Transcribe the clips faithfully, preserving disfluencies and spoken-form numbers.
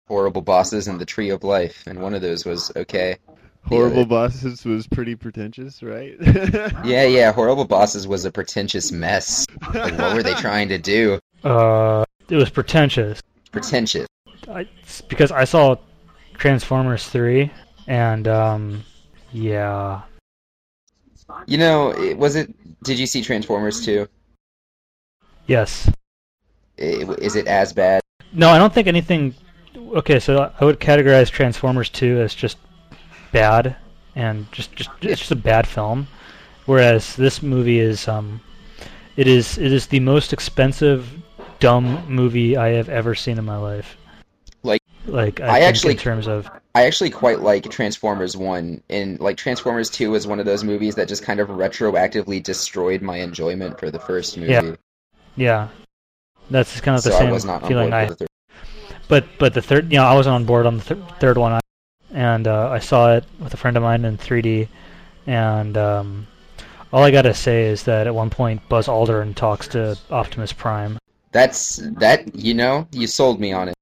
Horrible Bosses and The Tree of Life, and one of those was okay. Horrible Bosses was pretty pretentious, right? Yeah, yeah, Horrible Bosses was a pretentious mess. Like, what were they trying to do? Uh, it was pretentious. Pretentious. I, it's because I saw Transformers three, and, um, yeah. You know, it, was it... Did you see Transformers two? Yes. Is it as bad? No, I don't think anything... Okay, so I would categorize Transformers two as just bad, and just, just it's just a bad film. Whereas this movie is, um, it is it is the most expensive, dumb movie I have ever seen in my life. Like, like I, I think actually, in terms of, I actually quite like Transformers one, and like Transformers two is one of those movies that just kind of retroactively destroyed my enjoyment for the first movie. Yeah, yeah, that's kind of the so same I was not on feeling board I. with the third. But but the third, you know, I wasn't on board on the th- third one, and uh, I saw it with a friend of mine in three D, and um, all I gotta say is that at one point Buzz Aldrin talks to Optimus Prime. That's that. You know, you sold me on it.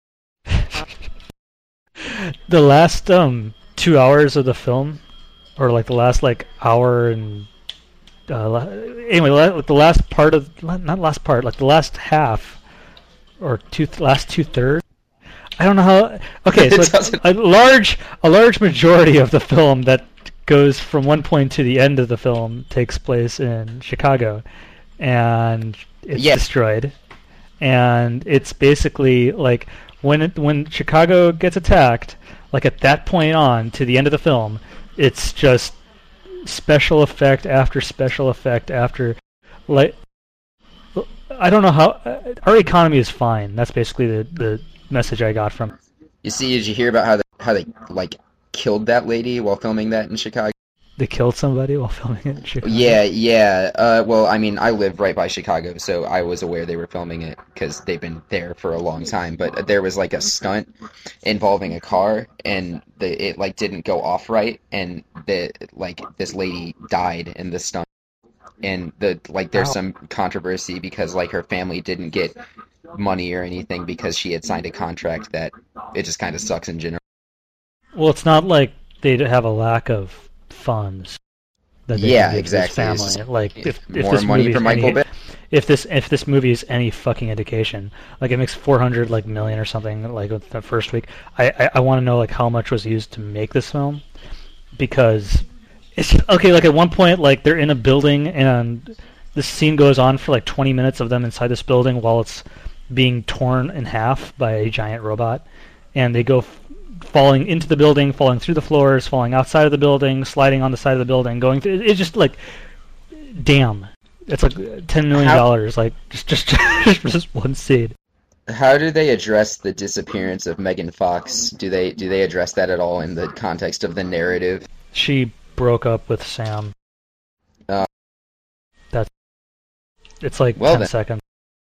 The last um two hours of the film, or like the last like hour and uh, la- anyway, la- the last part of not last part, like the last half. Or two th- last two thirds. I don't know how. Okay, so like a large a large majority of the film that goes from one point to the end of the film takes place in Chicago, and it's yes. destroyed. And it's basically like when it, when Chicago gets attacked, like at that point on to the end of the film, it's just special effect after special effect after like. I don't know how... Uh, our economy is fine. That's basically the, the message I got from... You see, did you hear about how they, how they, like, killed that lady while filming that in Chicago? They killed somebody while filming it in Chicago? Yeah, yeah. Uh, well, I mean, I live right by Chicago, so I was aware they were filming it, because they've been there for a long time. But there was, like, a stunt involving a car, and the, it, like, didn't go off right, and, the like, this lady died in the stunt. And the like, there's Wow. some controversy because like her family didn't get money or anything because she had signed a contract that it just kind of sucks in general. Well, it's not like they have a lack of funds. That they Yeah, can give exactly. To It's this just family. Like if, if more this money movie for is Michael any, Bay. if this if this movie is any fucking indication, like it makes four hundred like million or something like with the first week. I I, I want to know like how much was used to make this film, because. It's okay. Like at one point, like they're in a building, and this scene goes on for like twenty minutes of them inside this building while it's being torn in half by a giant robot, and they go f- falling into the building, falling through the floors, falling outside of the building, sliding on the side of the building, going through. It's just like, damn, it's like ten million dollars, like just just just for this one scene. How do they address the disappearance of Megan Fox? Do they do they address that at all in the context of the narrative? She broke up with Sam. Uh, That's it's like well ten then. seconds.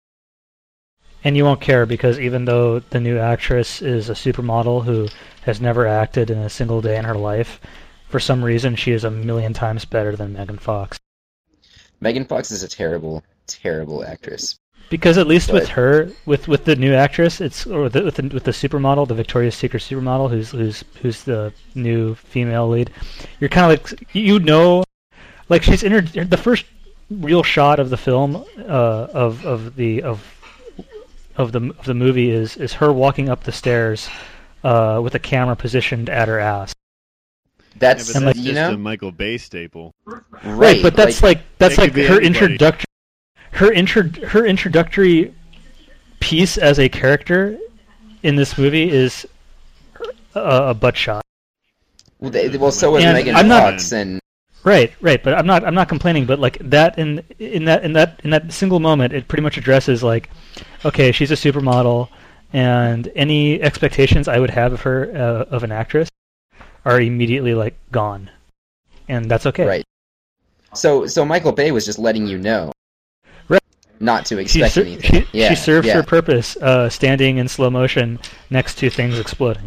And you won't care because even though the new actress is a supermodel who has never acted in a single day in her life, for some reason she is a million times better than Megan Fox. Megan Fox is a terrible, terrible actress. Because at least But- with her, with, with the new actress, it's or the, with the with the supermodel, the Victoria's Secret supermodel, who's who's who's the new female lead, you're kind of like you know, like she's in her the first real shot of the film uh, of of the of of the of the movie is is her walking up the stairs uh, with a camera positioned at her ass. That's, Yeah, but And, that's like, you just know, a Michael Bay staple. right, but that's like, that's It could like be her anybody. introductory her intro her introductory piece as a character in this movie is a, a butt shot. well, they, well, so was And Megan I'm not- Fox, and Right, right, but I'm not I'm not complaining, but like that in in that in that in that single moment it pretty much addresses like, okay, she's a supermodel and any expectations I would have of her uh, of an actress are immediately like gone. And that's okay. right. So, so Michael Bay was just letting you know, Right. not to She, expect ser- anything. she, yeah, she serves yeah. her purpose, uh, standing in slow motion next to things exploding.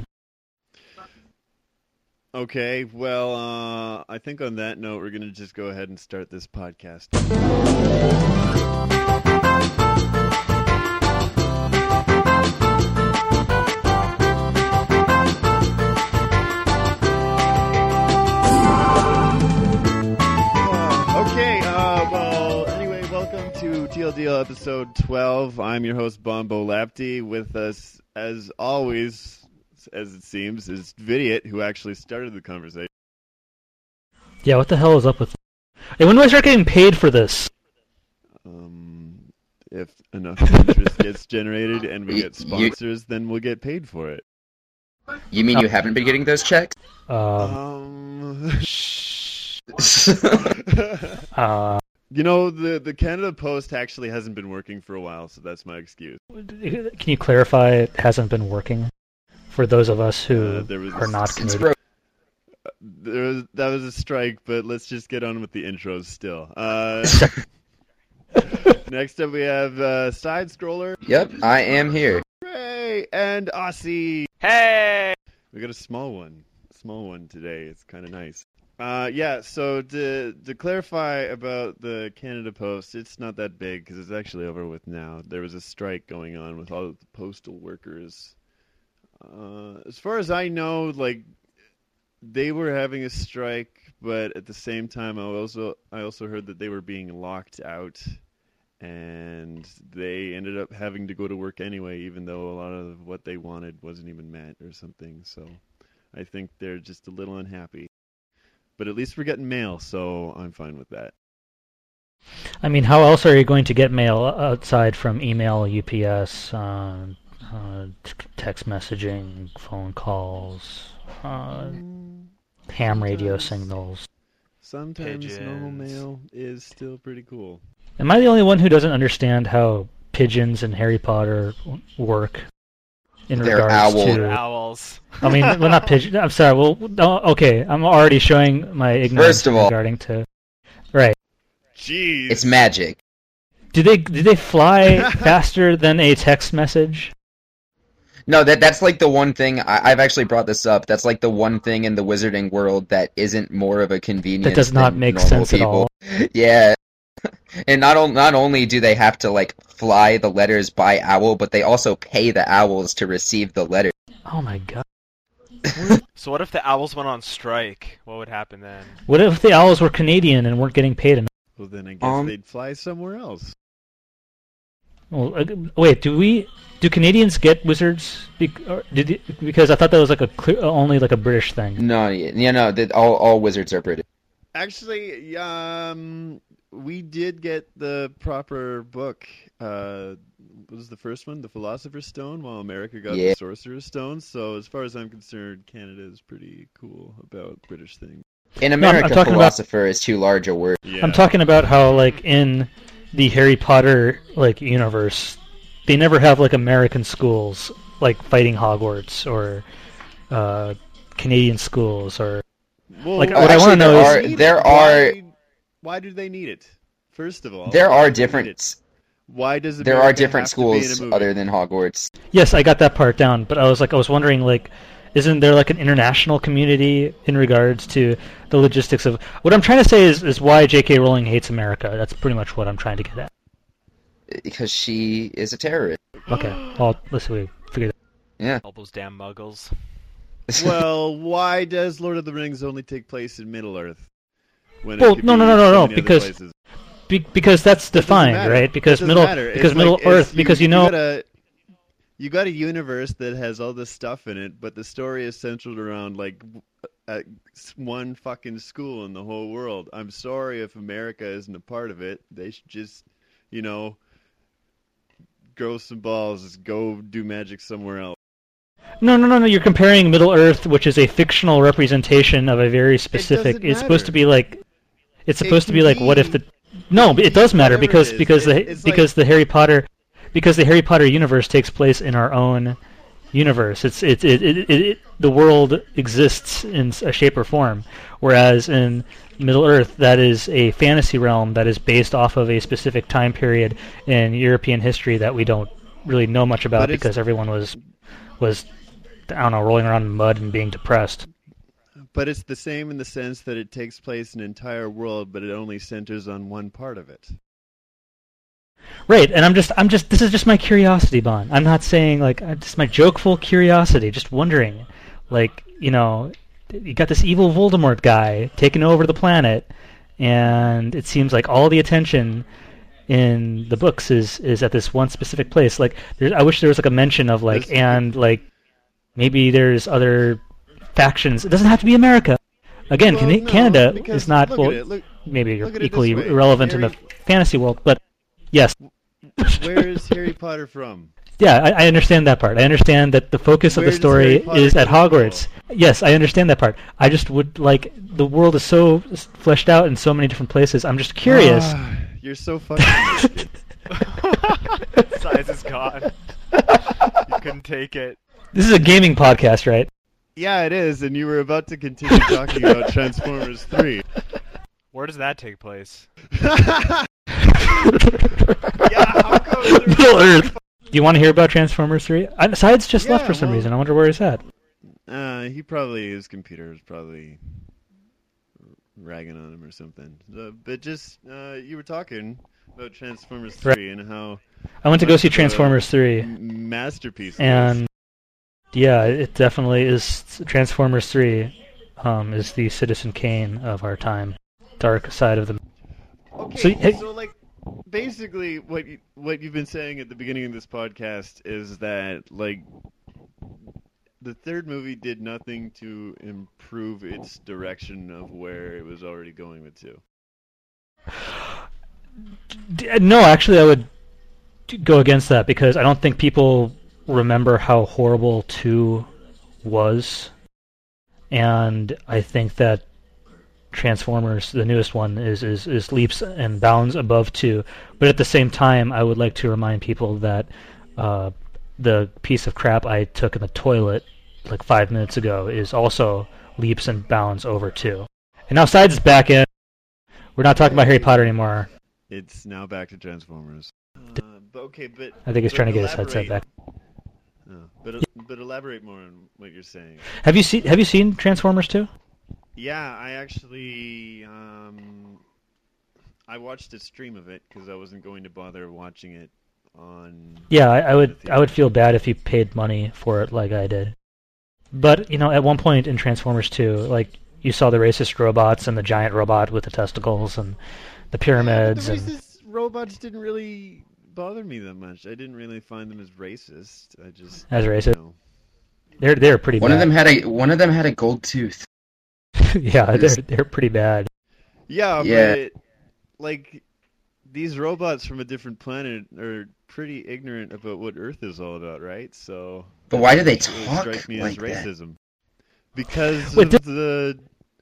Okay, well, uh, I think on that note, we're going to just go ahead and start this podcast. Tale, episode twelve. I'm your host, Bombo Lapti. With us, as always, as it seems, is Vidiot, who actually started the conversation. Yeah, what the hell is up with... Hey, when do I start getting paid for this? Um, if enough interest gets generated and we get sponsors, then we'll get paid for it. You mean you haven't been getting those checks? Um... Um... uh... You know, the, the Canada Post actually hasn't been working for a while, so that's my excuse. Can you clarify it hasn't been working? For those of us who Uh, there was are a- not It's Canadian. broke. There was, that was a strike, but let's just get on with the intros still. Uh, next up we have uh, Side Scroller, Yep, I am here. Ray, and Aussie. Hey! We got a small one, a small one today. It's kind of nice. Uh, yeah, so to to clarify about the Canada Post, it's not that big because it's actually over with now. There was a strike going on with all of the postal workers. Uh, as far as I know, like they were having a strike, but at the same time, I also I also heard that they were being locked out, and they ended up having to go to work anyway, even though a lot of what they wanted wasn't even met or something. So I think they're just a little unhappy. But at least we're getting mail, so I'm fine with that. I mean, how else are you going to get mail outside from email, U P S, uh, uh, t- text messaging, phone calls, uh, ham radio Sometimes- signals? Sometimes normal Pigeons. mail is still pretty cool. Am I the only one who doesn't understand how pigeons and Harry Potter w- work in They're regards owl. to... Owls. I mean, well, not pigeons. I'm sorry. Well, no, okay. I'm already showing my ignorance First of all- regarding to... Right. Jeez. It's magic. Do they do they fly faster than a text message? No, that that's like the one thing I, I've actually brought this up. That's like the one thing in the wizarding world that isn't more of a convenience. That does not than make normal sense at people. all. Yeah, and not on, not only do they have to like fly the letters by owl, but they also pay the owls to receive the letters. Oh my god. So what if the owls went on strike? What would happen then? What if the owls were Canadian and weren't getting paid enough? Well, then I guess Um, they'd fly somewhere else. Well, uh, wait, do we do Canadians get wizards? Be, or did it, because I thought that was like a clear, only like a British thing. No, yeah, no, that all all wizards are British. Actually, um, we did get the proper book. Uh, what was the first one? The Philosopher's Stone, while America got Yeah. the Sorcerer's Stone. So as far as I'm concerned, Canada is pretty cool about British things. In I'm America, talking about- philosopher is too large a word. Yeah. I'm talking about how like in the Harry Potter like universe, they never have like American schools like fighting Hogwarts or uh, Canadian schools or Well, like, Oh, what I actually, wanna know there is- are need there it? are Why, why do they need it? First of all, there why are do they need different it? Why does there are America different have to be in a schools movie? other than Hogwarts. yes, I got that part down, but I was like I was wondering like. Isn't there like an international community in regards to the logistics of what I'm trying to say is, is why J K Rowling hates America. That's pretty much what I'm trying to get at. Because she is a terrorist. Okay, well, let's we figure that. Yeah. All those damn muggles. Well, why does Lord of the Rings only take place in Middle Earth? When it Well, could no, be no, no, no, so no, many other because- places? Be- because that's It doesn't defined, matter. right? It Because doesn't Middle matter. because It's Middle like- it's- Earth because you know got a, you got a universe that has all this stuff in it, but the story is centered around like w- uh, s- one fucking school in the whole world. I'm sorry if America isn't a part of it. They should just, you know, grow some balls, go do magic somewhere else. No, no, no, no. You're comparing Middle Earth, which is a fictional representation of a very specific. doesn't It's supposed to matter. be like. It's It supposed to can be like, what if be- the? No, but it does matter whatever because it is. because It- the it's because like- the Harry Potter, because the Harry Potter universe takes place in our own universe. It's it it, it, it, it the world exists in a shape or form, whereas in Middle Earth, that is a fantasy realm that is based off of a specific time period in European history that we don't really know much about But it's- because everyone was was I don't know rolling around in mud and being depressed. But it's the same in the sense that it takes place in an entire world, but it only centers on one part of it. Right, and I'm just, I'm just, this is just my curiosity, Bon. I'm not saying like, uh, just my jokeful curiosity, just wondering, like, you know, you got this evil Voldemort guy taking over the planet, and it seems like all the attention in the books is is at this one specific place. Like, there's, I wish there was like a mention of like, This- and like maybe there's other factions. It doesn't have to be America. Again, Well, Cana- no, Canada because is not look well, at it. Look, maybe look at it equally this way. relevant in the Harry- fantasy world, but yes. where is Harry Potter from? Yeah, I, I understand that part. I understand that the focus Where of the does Harry story Potter is at come from? Hogwarts. Yes, I understand that part. I just would like the world is so s- fleshed out in so many different places. I'm just curious. Ah, you're so fucking. Size is gone. You couldn't take it. This is a gaming podcast, right? Yeah, it is, and you were about to continue talking about Transformers three. Where does that take place? Yeah, how come there's- Middle Earth. Do you want to hear about Transformers three? I, Sides just left Yeah, for some well- reason. I wonder where he's at. Uh, he probably, his computer is probably ragging on him or something. Uh, but just, uh, you were talking about Transformers three and how I went to go much see of a Transformers three, m- masterpiece it is. and yeah, it definitely is. Transformers three um, is the Citizen Kane of our time. Dark side of the. Okay, So, so, hey- like, basically, what you, what you've been saying at the beginning of this podcast is that like the third movie did nothing to improve its direction of where it was already going with two. D- No, actually, I would d- go against that because I don't think people remember how horrible two was, and I think that Transformers, the newest one, is, is, is leaps and bounds above two. But at the same time, I would like to remind people that uh, the piece of crap I took in the toilet like five minutes ago is also leaps and bounds over two. And now Sides is back in. We're not talking about Harry Potter anymore. It's now back to Transformers. Uh, but okay, but I think he's but trying to get his headset elaborate- back. No, but but elaborate more on what you're saying. Have you seen Have you seen Transformers two? Yeah, I actually um, I watched a stream of it because I wasn't going to bother watching it on. Yeah, I, I would the I would theater. feel bad if you paid money for it like I did. But you know, at one point in Transformers two, like you saw the racist robots and the giant robot with the testicles and the pyramids The and racist robots didn't really bother me that much. I didn't really find them as racist. I just as you racist. know. They're they're pretty One of bad. them had a one of them had a gold tooth. yeah, they're they're pretty bad. Yeah, Yeah. but like these robots from a different planet are pretty ignorant about what Earth is all about, right? So But why do they it talk strike me like as that? racism because Wait, of the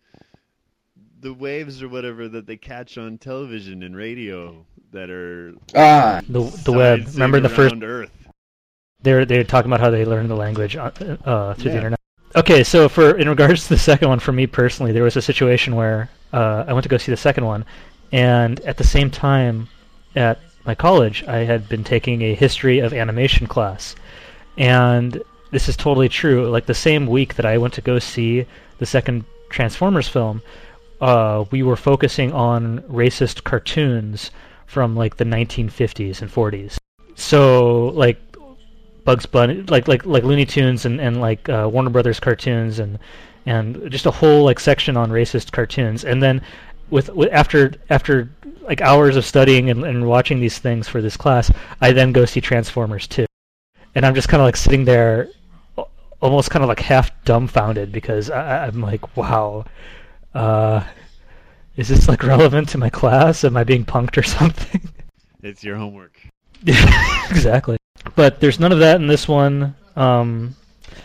the waves or whatever that they catch on television and radio that are Ah, The the web. sightseeing Remember the first around Earth. they're they're talking about how they learn the language uh, uh, through the Yeah. internet. Okay, so for in regards to the second one, for me personally, there was a situation where uh, I went to go see the second one, and at the same time, at my college, I had been taking a history of animation class, and this is totally true. Like the same week that I went to go see the second Transformers film, uh, we were focusing on racist cartoons from like the nineteen fifties and forties. So like Bugs Bunny, like like like Looney Tunes and and like uh, Warner Brothers cartoons and and just a whole like section on racist cartoons. And then with, with after after like hours of studying and, and watching these things for this class, I then go see Transformers two, and I'm just kind of like sitting there, al- almost kind of like half dumbfounded because I, I'm like, wow, uh, is this like relevant to my class? Am I being punked or something? It's your homework. Exactly. But there's none of that in this one. Um,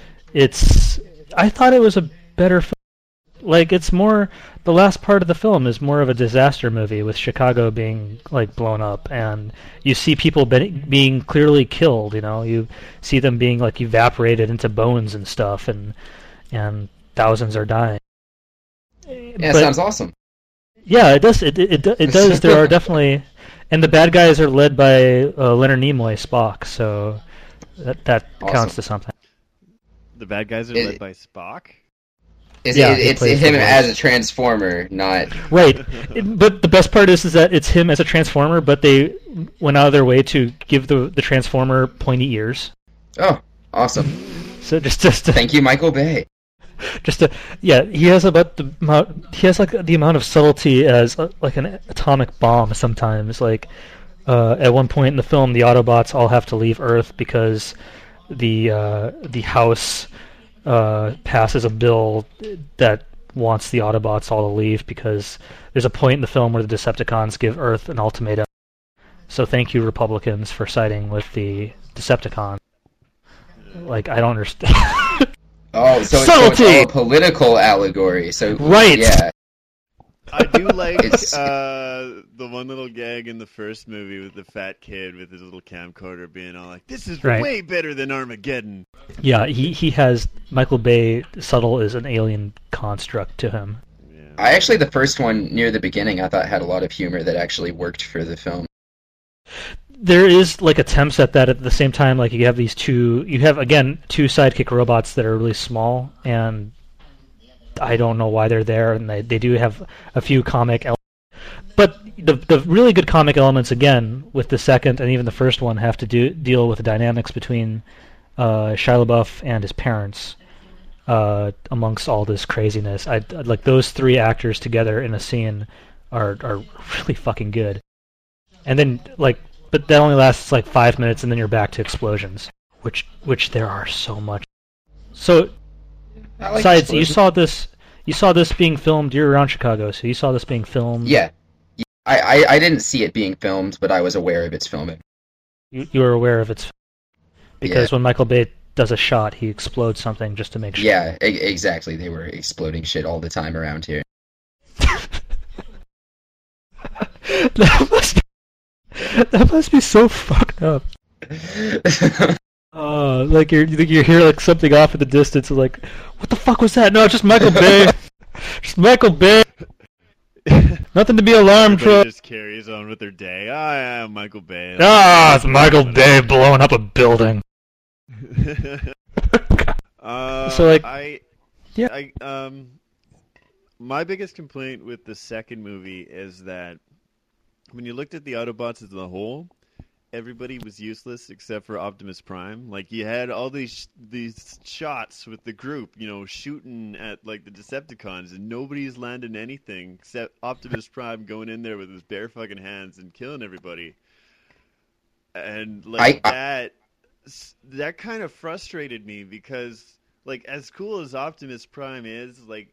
it's I thought it was a better film. Like it's more the last part of the film is more of a disaster movie with Chicago being like blown up, and you see people be- being clearly killed. You know, you see them being like evaporated into bones and stuff, and and thousands are dying. yeah, But- sounds awesome. yeah, it does. It it it, it does. There are definitely, and the bad guys are led by uh, Leonard Nimoy, Spock. So that that Awesome. counts to something. The bad guys are It- led by Spock. It's, Yeah, it, he it's plays him the voice. as a transformer, not. Right. It- but the best part is is that it's him as a transformer, but they went out of their way to give the the transformer pointy ears. Oh, awesome! So just just to, Thank you, Michael Bay. just to, yeah, he has about the amount he has like the amount of subtlety as uh, like an atomic bomb sometimes. Like uh, at one point in the film, the Autobots all have to leave Earth because the uh, the House uh, passes a bill that wants the Autobots all to leave because there's a point in the film where the Decepticons give Earth an ultimatum. So thank you, Republicans, for siding with the Decepticons. Like, I don't understand. Oh, so it's, so it's all a political allegory. So right. Yeah. I do like It's- uh, the one little gag in the first movie with the fat kid with his little camcorder being all like, "This is Right. way better than Armageddon." Yeah, he, he has... Michael Bay, subtle is an alien construct to him. Yeah. I actually, the first one near the beginning, I thought had a lot of humor that actually worked for the film. There is, like, attempts at that at the same time. Like, you have these two... You have, again, two sidekick robots that are really small, and I don't know why they're there, and they, they do have a few comic elements. But the the really good comic elements, again, with the second and even the first one, have to do deal with the dynamics between uh, Shia LaBeouf and his parents uh, amongst all this craziness. I like those three actors together in a scene are are really fucking good. And then, like, but that only lasts like five minutes, and then you're back to explosions, which which there are so much. So, I like besides, you explosions. saw this. You saw this being filmed. You're around Chicago, so you saw this being filmed. Yeah. I, I, I didn't see it being filmed, but I was aware of its filming. You, you were aware of its because Yeah. when Michael Bay does a shot, he explodes something just to make sure. Yeah, e- exactly. They were exploding shit all the time around here. that must that must be so fucked up. Uh, like you're you hear like something off in the distance, like, what the fuck was that? No, it's just Michael Bay. Just Michael Bay. Nothing to be alarmed Everybody for. just carries on with their day. I am Michael Bay. Ah, it's Michael Bay blowing up a building. uh, So, like- I, Yeah. I, um, my biggest complaint with the second movie is that when you looked at the Autobots as a whole, everybody was useless except for Optimus Prime. Like, you had all these these shots with the group, you know, shooting at like the Decepticons, and nobody's landing anything except Optimus Prime going in there with his bare fucking hands and killing everybody. And like I- I- that, that kind of frustrated me because, like, as cool as Optimus Prime is, like,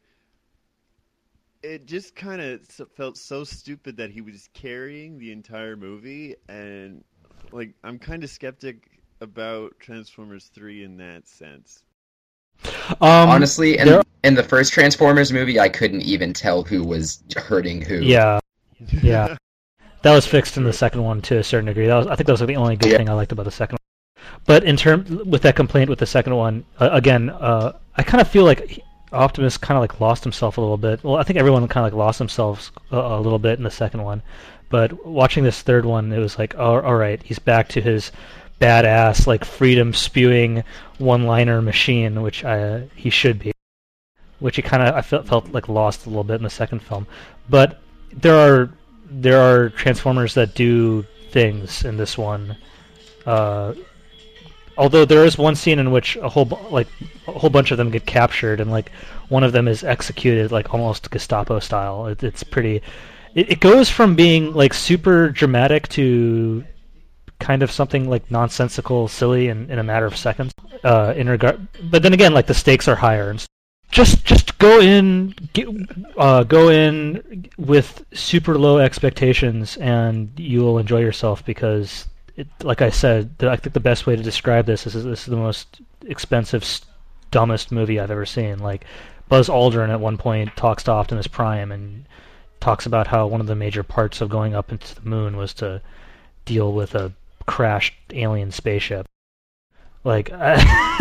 it just kind of felt so stupid that he was carrying the entire movie, and like I'm kind of skeptic about Transformers three in that sense. Um, Honestly, in, there- in the first Transformers movie, I couldn't even tell who was hurting who. Yeah, yeah. That was fixed in the second one to a certain degree. That was, I think that was like, the only good Yeah. thing I liked about the second one. But in term with that complaint with the second one, uh, again, uh, I kind of feel like he- Optimus kind of like lost himself a little bit. Well, I think everyone kind of like lost themselves a, a little bit in the second one. But watching this third one, it was like, oh, all right, he's back to his badass, like freedom spewing one-liner machine, which I, he should be. Which he kind of I felt felt like lost a little bit in the second film. But there are there are Transformers that do things in this one. Uh, although there is one scene in which a whole bu- like a whole bunch of them get captured, and like one of them is executed like almost Gestapo style. It, it's pretty. It, it goes from being like super dramatic to kind of something like nonsensical, silly in, in a matter of seconds. Uh, in regard, but then again, like the stakes are higher. And just just go in, get, uh, go in with super low expectations, and you will enjoy yourself because. It, like I said, the, I think the best way to describe this is this is the most expensive, s- dumbest movie I've ever seen. Like, Buzz Aldrin at one point talks to Optimus Prime and talks about how one of the major parts of going up into the moon was to deal with a crashed alien spaceship. Like, I,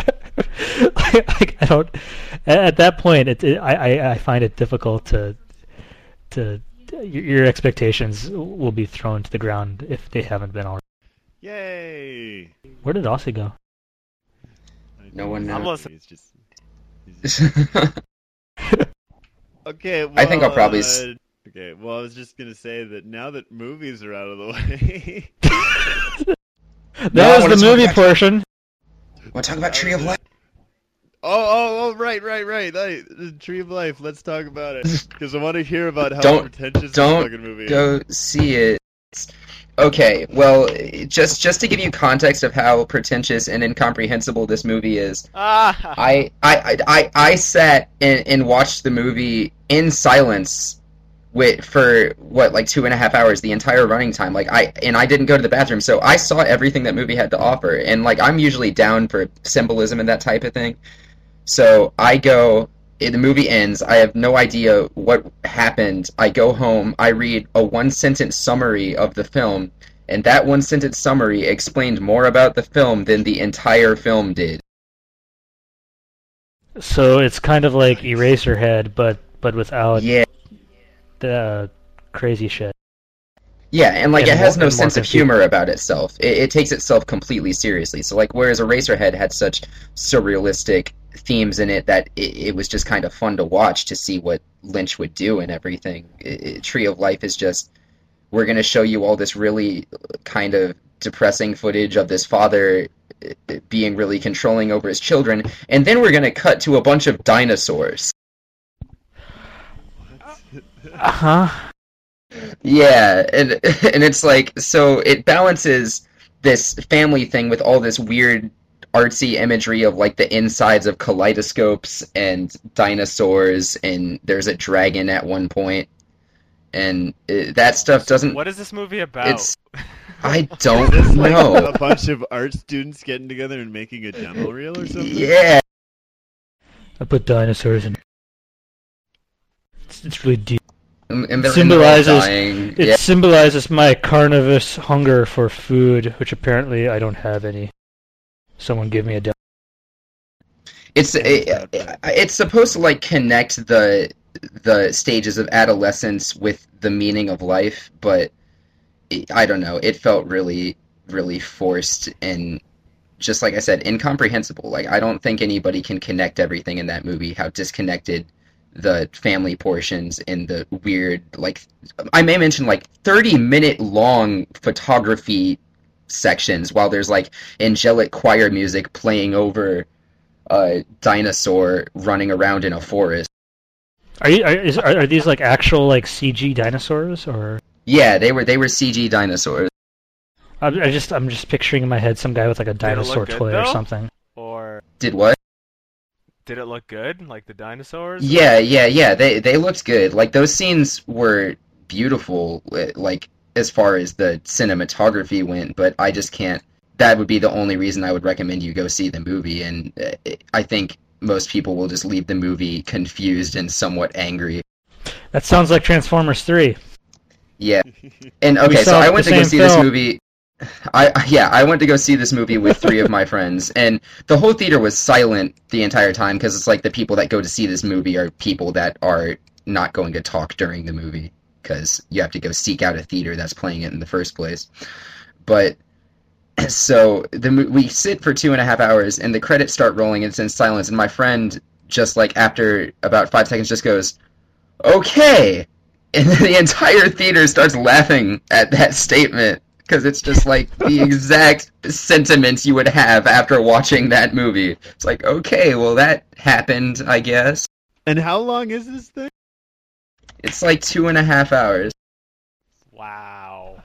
like, I don't. At that point, it, it, I, I I find it difficult to to your your expectations will be thrown to the ground if they haven't been already. Yay! Where did Aussie go? No one I'm knows. listening. He's just, he's just... I Okay, well, think I'll probably s- uh, okay, well, I was just gonna say that now that movies are out of the way. That No, I was wanna the talk movie about- portion. Want to talk about Tree of Life? Oh, oh, oh, right, right, right. That, the Tree of Life. Let's talk about it because I want to hear about how Don't- pretentious don't this fucking movie is. Go see it. Okay, well, just just to give you context of how pretentious and incomprehensible this movie is, Ah, I I I, I sat and, and watched the movie in silence with for what like two and a half hours, the entire running time. Like I and I didn't go to the bathroom, so I saw everything that movie had to offer. And like I'm usually down for symbolism and that type of thing. So I go. The movie ends. I have no idea what happened. I go home. I read a one-sentence summary of the film, and that one-sentence summary explained more about the film than the entire film did. So it's kind of like Eraserhead, but but without Yeah, the crazy shit. yeah, and like And it has more- no and more sense of confusing. humor about itself. It, it takes itself completely seriously. So like, whereas Eraserhead had such surrealistic themes in it that it, it was just kind of fun to watch to see what Lynch would do and everything. It, it- Tree of Life is just, we're going to show you all this really kind of depressing footage of this father uh, being really controlling over his children, and then we're going to cut to a bunch of dinosaurs. Uh huh. Yeah, and and it's like, so it balances this family thing with all this weird artsy imagery of like the insides of kaleidoscopes and dinosaurs, and there's a dragon at one point, and uh, that stuff doesn't. what is this movie about? It's I Is don't this like know. a bunch of art students getting together and making a demo reel or something? Yeah, I put dinosaurs in. It's, it's really deep. and and they're Symbolizes- all dying. It Yeah. symbolizes my carnivorous hunger for food, which apparently I don't have any. Someone give me a demo. It's it, it's supposed to like connect the the stages of adolescence with the meaning of life, but it, I don't know. It felt really really forced and just like I said, incomprehensible. Like I don't think anybody can connect everything in that movie. How disconnected the family portions and the weird like I may mention like thirty minute long photography sections while there's like angelic choir music playing over a dinosaur running around in a forest. Are you? Are, is, are, are these like actual like C G dinosaurs, or? Yeah, they were they were C G dinosaurs. I, I just I'm just picturing in my head some guy with like a Did it look dinosaur good, toy or though? something. Or Did what? did it look good, like the dinosaurs? Yeah, yeah, yeah. They they looked good. Like those scenes were beautiful. uh, Like as far as the cinematography went, but I just can't. That would be the only reason I would recommend you go see the movie, and uh, I think most people will just leave the movie confused and somewhat angry. That sounds like Transformers three. Yeah. And okay, so saw I went the to go same see this film. movie. I yeah, I went to go see this movie with three of my friends, and the whole theater was silent the entire time because it's like the people that go to see this movie are people that are not going to talk during the movie because you have to go seek out a theater that's playing it in the first place. But so the mo- we sit for two and a half hours, and the credits start rolling, and it's in silence, and my friend just like after about five seconds just goes, "Okay." And then the entire theater starts laughing at that statement because it's just like the exact sentiments you would have after watching that movie. It's like, okay, well that happened, I guess. And how long is this thing? It's like two and a half hours. Wow.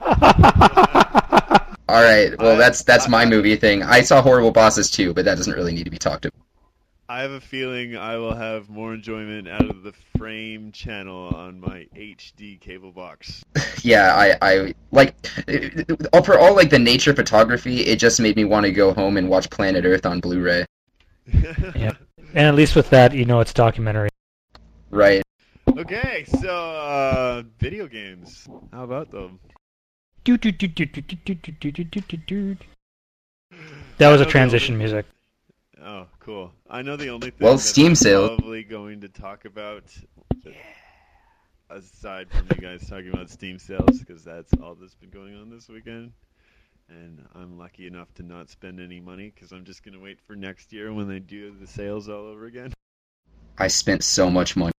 All right, well I- that's that's my I- movie thing. I saw Horrible Bosses too, but that doesn't really need to be talked about. I have a feeling I will have more enjoyment out of the Frame channel on my H D cable box. Yeah, I, I like uh, for all like the nature photography, it just made me want to go home and watch Planet Earth on Blu-ray. Yep. And at least with that, you know it's documentary. Right. Okay, so uh, video games. How about them? That was a transition music. Oh, cool. I know the only thing Well, that Steam I'm sale. probably going to talk about, aside from you guys talking about Steam sales, because that's all that's been going on this weekend. And I'm lucky enough to not spend any money, because I'm just going to wait for next year when they do the sales all over again. I spent so much money.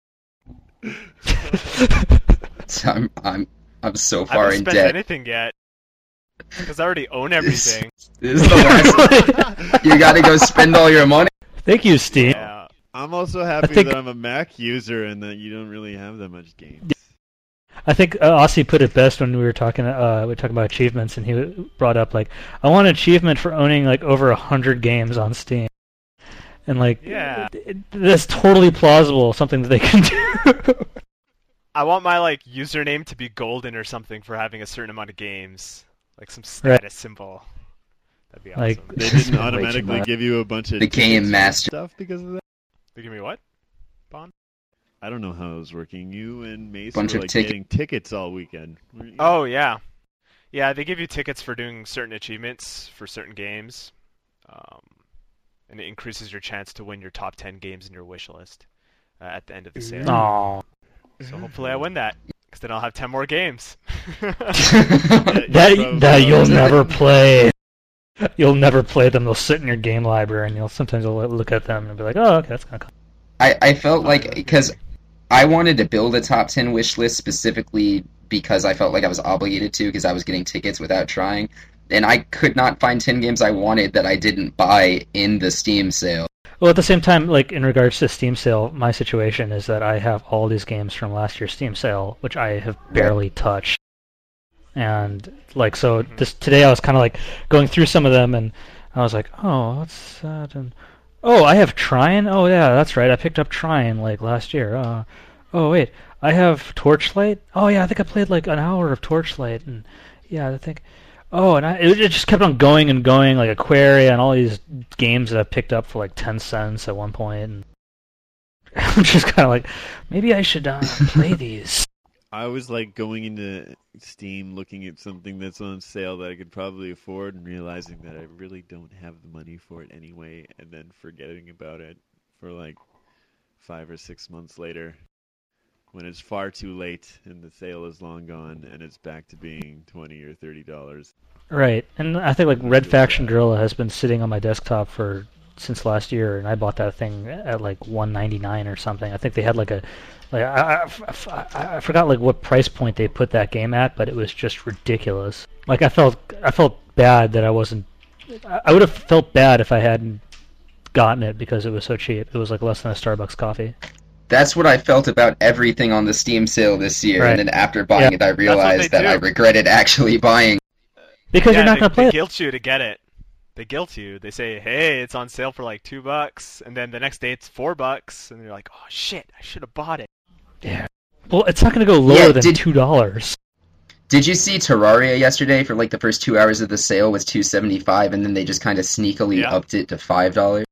So I'm I'm I'm so I far haven't in spent debt. anything yet. Because I already own everything. This is the last. You got to go spend all your money. Thank you, Steve. Yeah. I'm also happy think- that I'm a Mac user and that you don't really have that much games. I think uh, Aussie put it best when we were talking. Uh, we were talking about achievements, and he brought up like, I want an achievement for owning like over a hundred games on Steam, and like, Yeah. it, it, that's totally plausible. Something that they can do. I want my like username to be golden or something for having a certain amount of games, like some status Right. symbol. That'd be Like- awesome. They Way didn't too automatically much. give you a bunch of The game tickets for master. stuff because of that. They give me what? I don't know how it was working. You and Mace Bunch were of like ticket- getting tickets all weekend. weren't you? Oh yeah, yeah. They give you tickets for doing certain achievements for certain games, um, and it increases your chance to win your top ten games in your wish list uh, at the end of the sale. Aw. So hopefully I win that, because then I'll have ten more games. Yeah, That probably that will. you'll never play. You'll never play them. They'll sit in your game library, and you'll sometimes you'll look at them and be like, "Oh, okay, that's kind of cool." I, I felt like because I wanted to build a top ten wish list specifically because I felt like I was obligated to because I was getting tickets without trying, and I could not find ten games I wanted that I didn't buy in the Steam sale. Well, at the same time, like in regards to Steam sale, my situation is that I have all these games from last year's Steam sale, which I have barely touched. And like so, this today I was kind of like going through some of them, and I was like, "Oh, what's that?" And oh, I have Trine. Oh yeah, that's right. I picked up Trine like last year. Uh, oh wait, I have Torchlight. Oh yeah, I think I played like an hour of Torchlight, and yeah, I think. Oh, and I, it it just kept on going and going, like Aquaria and all these games that I picked up for like ten cents at one point. And I'm just kind of like, maybe I should uh, play these. I was like going into Steam looking at something that's on sale that I could probably afford and realizing that I really don't have the money for it anyway, and then forgetting about it for like five or six months later when it's far too late and the sale is long gone and it's back to being twenty or thirty dollars. Right, and I think like Red Faction Guerrilla has been sitting on my desktop for since last year, and I bought that thing at like one ninety-nine or something. I think they had like a like I, I, I, I forgot like what price point they put that game at, but it was just ridiculous. Like I felt I felt bad that I wasn't. I I would have felt bad if I hadn't gotten it because it was so cheap. It was like less than a Starbucks coffee. That's what I felt about everything on the Steam sale this year, Right. and then after buying Yeah. it, I realized they that I do. regretted actually buying. Because yeah, you're not they, going to play they it. guilt you to get it. They guilt you. They say, "Hey, it's on sale for like two bucks," and then the next day it's four bucks, and you're like, "Oh shit, I should have bought it." Yeah. Well, it's not going to go lower Yeah, than did- two dollars. Did you see Terraria yesterday for like the first two hours of the sale was two seventy five, and then they just kind of sneakily Yeah. upped it to five dollars?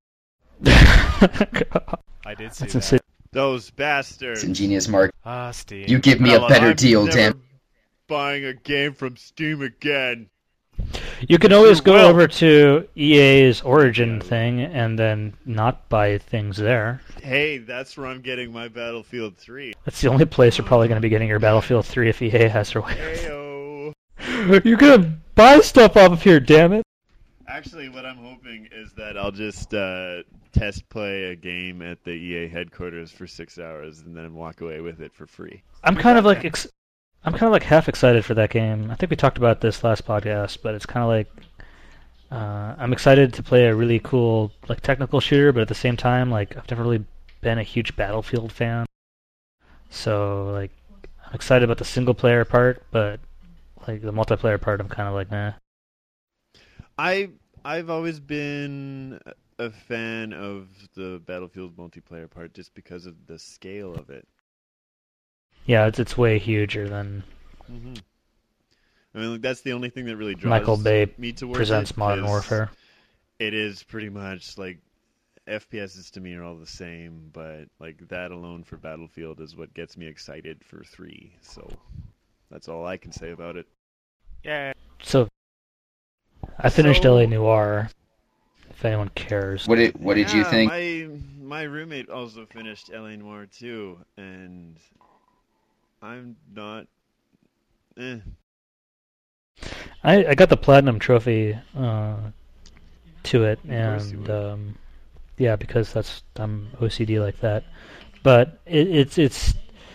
I did see That's that. insane. Those It's bastards. ingenious, Mark. Ah, Steam. You give me a Well, better I'm deal, never damn. Buying a game from Steam again. You can always You go will. over to E A's Origin Yeah. thing and then not buy things there. Hey, that's where I'm getting my Battlefield three. That's the only place you're probably going to be getting your Battlefield three if E A has their way. Heyo. You're going to buy stuff off of here, damn it. Actually, what I'm hoping is that I'll just uh, test play a game at the E A headquarters for six hours and then walk away with it for free. I'm kind of like ex- I'm kind of like half excited for that game. I think we talked about this last podcast, but it's kind of like uh, I'm excited to play a really cool like technical shooter, but at the same time, like I've never really been a huge Battlefield fan. So like I'm excited about the single player part, but like the multiplayer part, I'm kind of like, nah. I I've always been a fan of the Battlefield multiplayer part just because of the scale of it. Yeah, it's it's way huger than Mm-hmm. I mean, like, that's the only thing that really draws Michael Bay me towards presents it, Modern 'cause Warfare. It is pretty much like F P Ss to me are all the same, but like that alone for Battlefield is what gets me excited for three. So that's all I can say about it. Yeah. So I finished So- L A Noire. If anyone cares. What did What did you Yeah, think? My my roommate also finished L A Noire too, and I'm not. Eh. I, I got the platinum trophy uh, to it, Of course you and would. um, yeah, because that's I'm O C D like that. But it, it's it's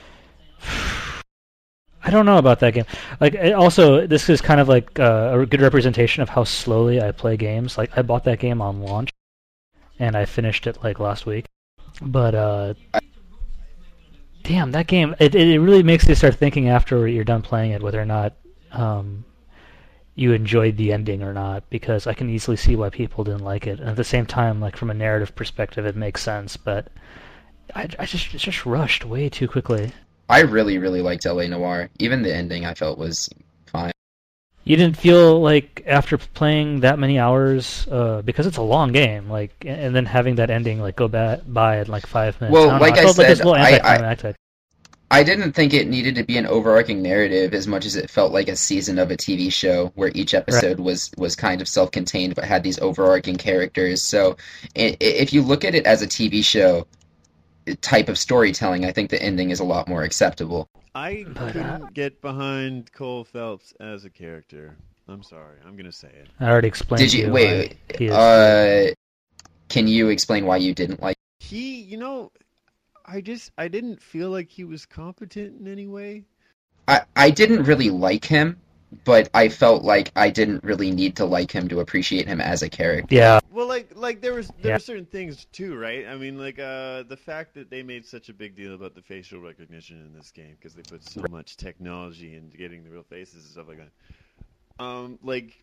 I don't know about that game. Like, it also, this is kind of like uh, a good representation of how slowly I play games. Like, I bought that game on launch, and I finished it like last week. But uh, damn, that game, it, it really makes you start thinking after you're done playing it whether or not um, you enjoyed the ending or not, because I can easily see why people didn't like it. And at the same time, like from a narrative perspective, it makes sense, but I, I just it just rushed way too quickly. I really, really liked L A Noire. Even the ending I felt was fine. You didn't feel like after playing that many hours, uh, because it's a long game, like, and then having that ending like go ba- by at like five minutes. Well, I don't like know, I, I felt like it was said, a little I- I- anticlimactic. I didn't think it needed to be an overarching narrative as much as it felt like a season of a T V show where each episode was, was kind of self-contained but had these overarching characters. So i- if you look at it as a T V show type of storytelling, I think the ending is a lot more acceptable. I But, couldn't uh, get behind Cole Phelps as a character. I'm sorry. I'm gonna say it. I already explained. Did to you you wait? why wait he is- uh, can you explain why you didn't like? He, you know, I just I didn't feel like he was competent in any way. I I didn't really like him, but I felt like I didn't really need to like him to appreciate him as a character. Yeah, Well, like like there was there Yeah. were certain things too, right? I mean, like uh, the fact that they made such a big deal about the facial recognition in this game because they put so much technology into getting the real faces and stuff like that. Um, like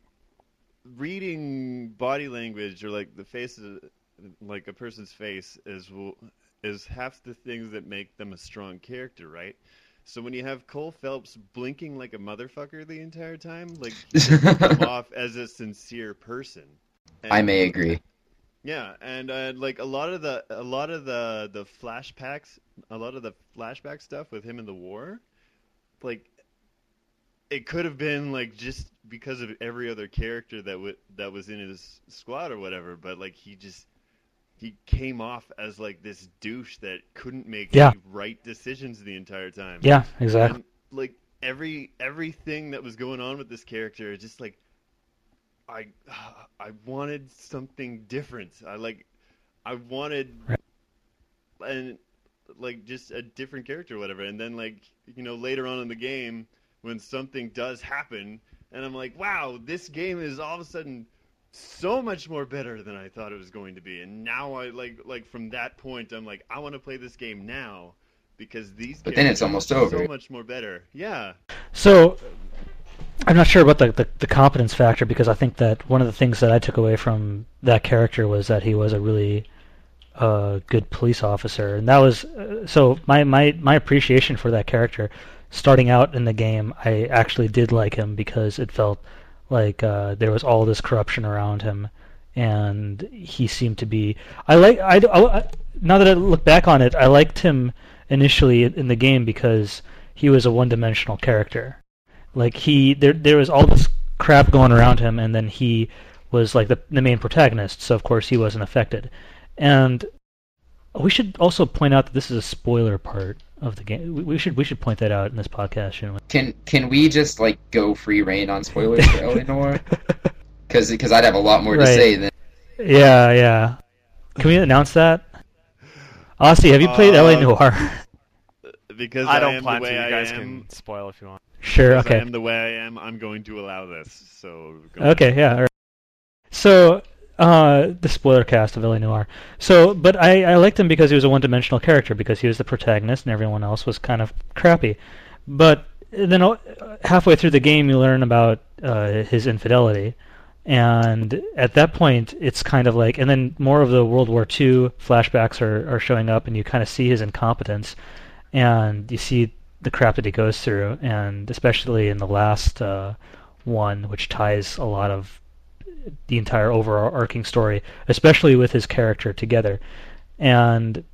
reading body language or like the faces, like a person's face is is half the things that make them a strong character, right? So when you have Cole Phelps blinking like a motherfucker the entire time, like he doesn't come off as a sincere person. And, I may agree. Yeah, and uh, like a lot of the a lot of the the flashbacks, a lot of the flashback stuff with him in the war, like it could have been like just because of every other character that w- that was in his squad or whatever, but like he just he came off as like this douche that couldn't make Yeah. any right decisions the entire time. yeah, exactly. And, like every everything that was going on with this character, just like I I wanted something different. I like I wanted Right. and like just a different character or whatever. And then like you know later on in the game when something does happen, and I'm like, wow, this game is all of a sudden so much more better than I thought it was going to be. And now I like like from that point I'm like I want to play this game now because these But then it's characters almost are over. so much more better. Yeah. So, I'm not sure about the, the the competence factor, because I think that one of the things that I took away from that character was that he was a really uh, good police officer, and that was uh, so my, my my appreciation for that character starting out in the game. I actually did like him because it felt like uh, there was all this corruption around him, and he seemed to be. I like I, I now that I look back on it, I liked him initially in the game because he was a one-dimensional character. Like he, there, there was all this crap going around him, and then he was like the the main protagonist. So of course he wasn't affected. And we should also point out that this is a spoiler part of the game. We, we should we should point that out in this podcast, shouldn't we? Can can we just like go free reign on spoilers for L A Noire? Because because I'd have a lot more to Right. say than. Yeah, yeah. Can we announce that? Aussie, have you played L A Uh, Noire? Because I I, don't am plan the to. way You I guys am. can spoil if you want. Sure. Because Okay. I am the way I am. I'm going to allow this. So. Go Okay, yeah. All right. So, uh, the spoiler cast of L A Noire. So, but I, I liked him because he was a one-dimensional character, because he was the protagonist and everyone else was kind of crappy. But then uh, halfway through the game, you learn about uh, his infidelity. And at that point, it's kind of like, and then more of the World War Two flashbacks are, are showing up, and you kind of see his incompetence, and you see the crap that he goes through, and especially in the last uh, one, which ties a lot of the entire overarching story, especially with his character together, and